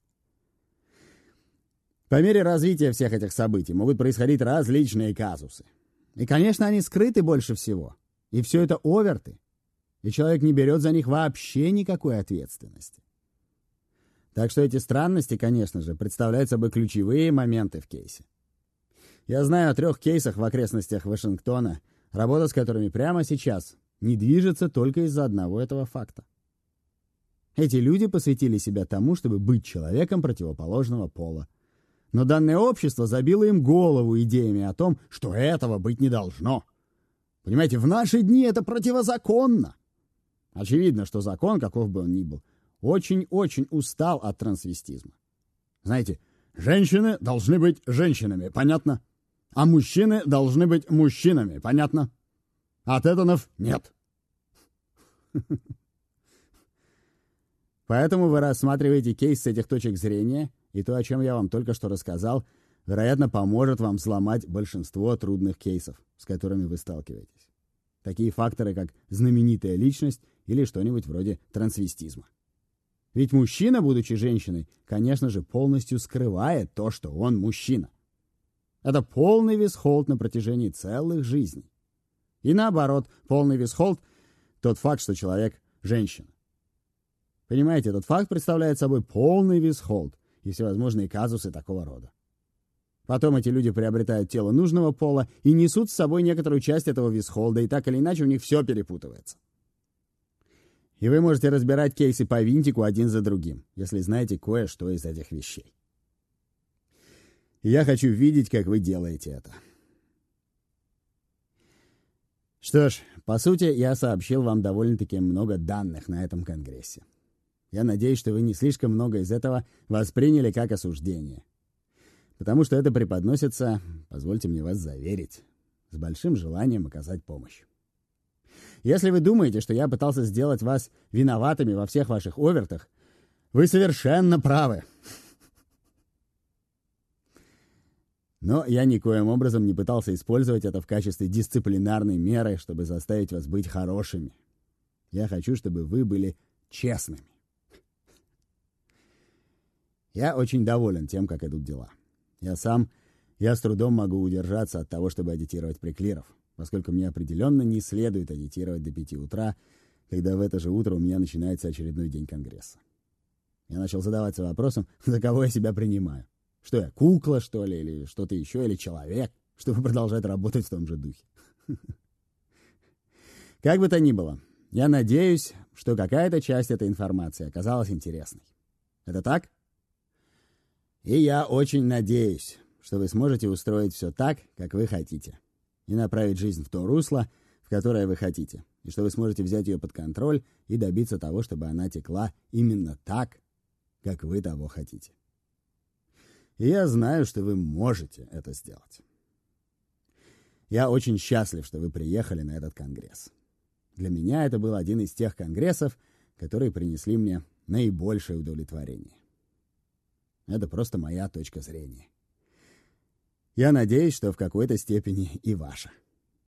По мере развития всех этих событий могут происходить различные казусы. И, конечно, они скрыты больше всего. И все это оверты. И человек не берет за них вообще никакой ответственности. Так что эти странности, конечно же, представляют собой ключевые моменты в кейсе. Я знаю о трех кейсах в окрестностях Вашингтона, работа с которыми прямо сейчас не движется только из-за одного этого факта. Эти люди посвятили себя тому, чтобы быть человеком противоположного пола. Но данное общество забило им голову идеями о том, что этого быть не должно. Понимаете, в наши дни это противозаконно. Очевидно, что закон, каков бы он ни был, очень-очень устал от трансвестизма. Знаете, женщины должны быть женщинами, понятно? А мужчины должны быть мужчинами, понятно? А тетанов нет. Поэтому вы рассматриваете кейс с этих точек зрения, и то, о чем я вам только что рассказал, вероятно, поможет вам сломать большинство трудных кейсов, с которыми вы сталкиваетесь. Такие факторы, как знаменитая личность или что-нибудь вроде трансвестизма. Ведь мужчина, будучи женщиной, конечно же, полностью скрывает то, что он мужчина. Это полный висхолд на протяжении целых жизней. И наоборот, полный висхолд — тот факт, что человек — женщина. Понимаете, этот факт представляет собой полный висхолд и всевозможные казусы такого рода. Потом эти люди приобретают тело нужного пола и несут с собой некоторую часть этого висхолда, и так или иначе у них все перепутывается. И вы можете разбирать кейсы по винтику один за другим, если знаете кое-что из этих вещей. И я хочу видеть, как вы делаете это. Что ж, по сути, я сообщил вам довольно-таки много данных на этом конгрессе. Я надеюсь, что вы не слишком много из этого восприняли как осуждение. Потому что это преподносится, позвольте мне вас заверить, с большим желанием оказать помощь. Если вы думаете, что я пытался сделать вас виноватыми во всех ваших овертах, вы совершенно правы. Но я никоим образом не пытался использовать это в качестве дисциплинарной меры, чтобы заставить вас быть хорошими. Я хочу, чтобы вы были честными. Я очень доволен тем, как идут дела. Я сам, я с трудом могу удержаться от того, чтобы агитировать преклиров, поскольку мне определенно не следует агитировать до пяти утра, когда в это же утро у меня начинается очередной день Конгресса. Я начал задаваться вопросом, за кого я себя принимаю. Что я, кукла, что ли, или что-то еще, или человек, чтобы продолжать работать в том же духе. Как бы то ни было, я надеюсь, что какая-то часть этой информации оказалась интересной. Это так? И я очень надеюсь, что вы сможете устроить все так, как вы хотите, и направить жизнь в то русло, в которое вы хотите, и что вы сможете взять ее под контроль и добиться того, чтобы она текла именно так, как вы того хотите. И я знаю, что вы можете это сделать. Я очень счастлив, что вы приехали на этот конгресс. Для меня это был один из тех конгрессов, которые принесли мне наибольшее удовлетворение. Это просто моя точка зрения. Я надеюсь, что в какой-то степени и ваша.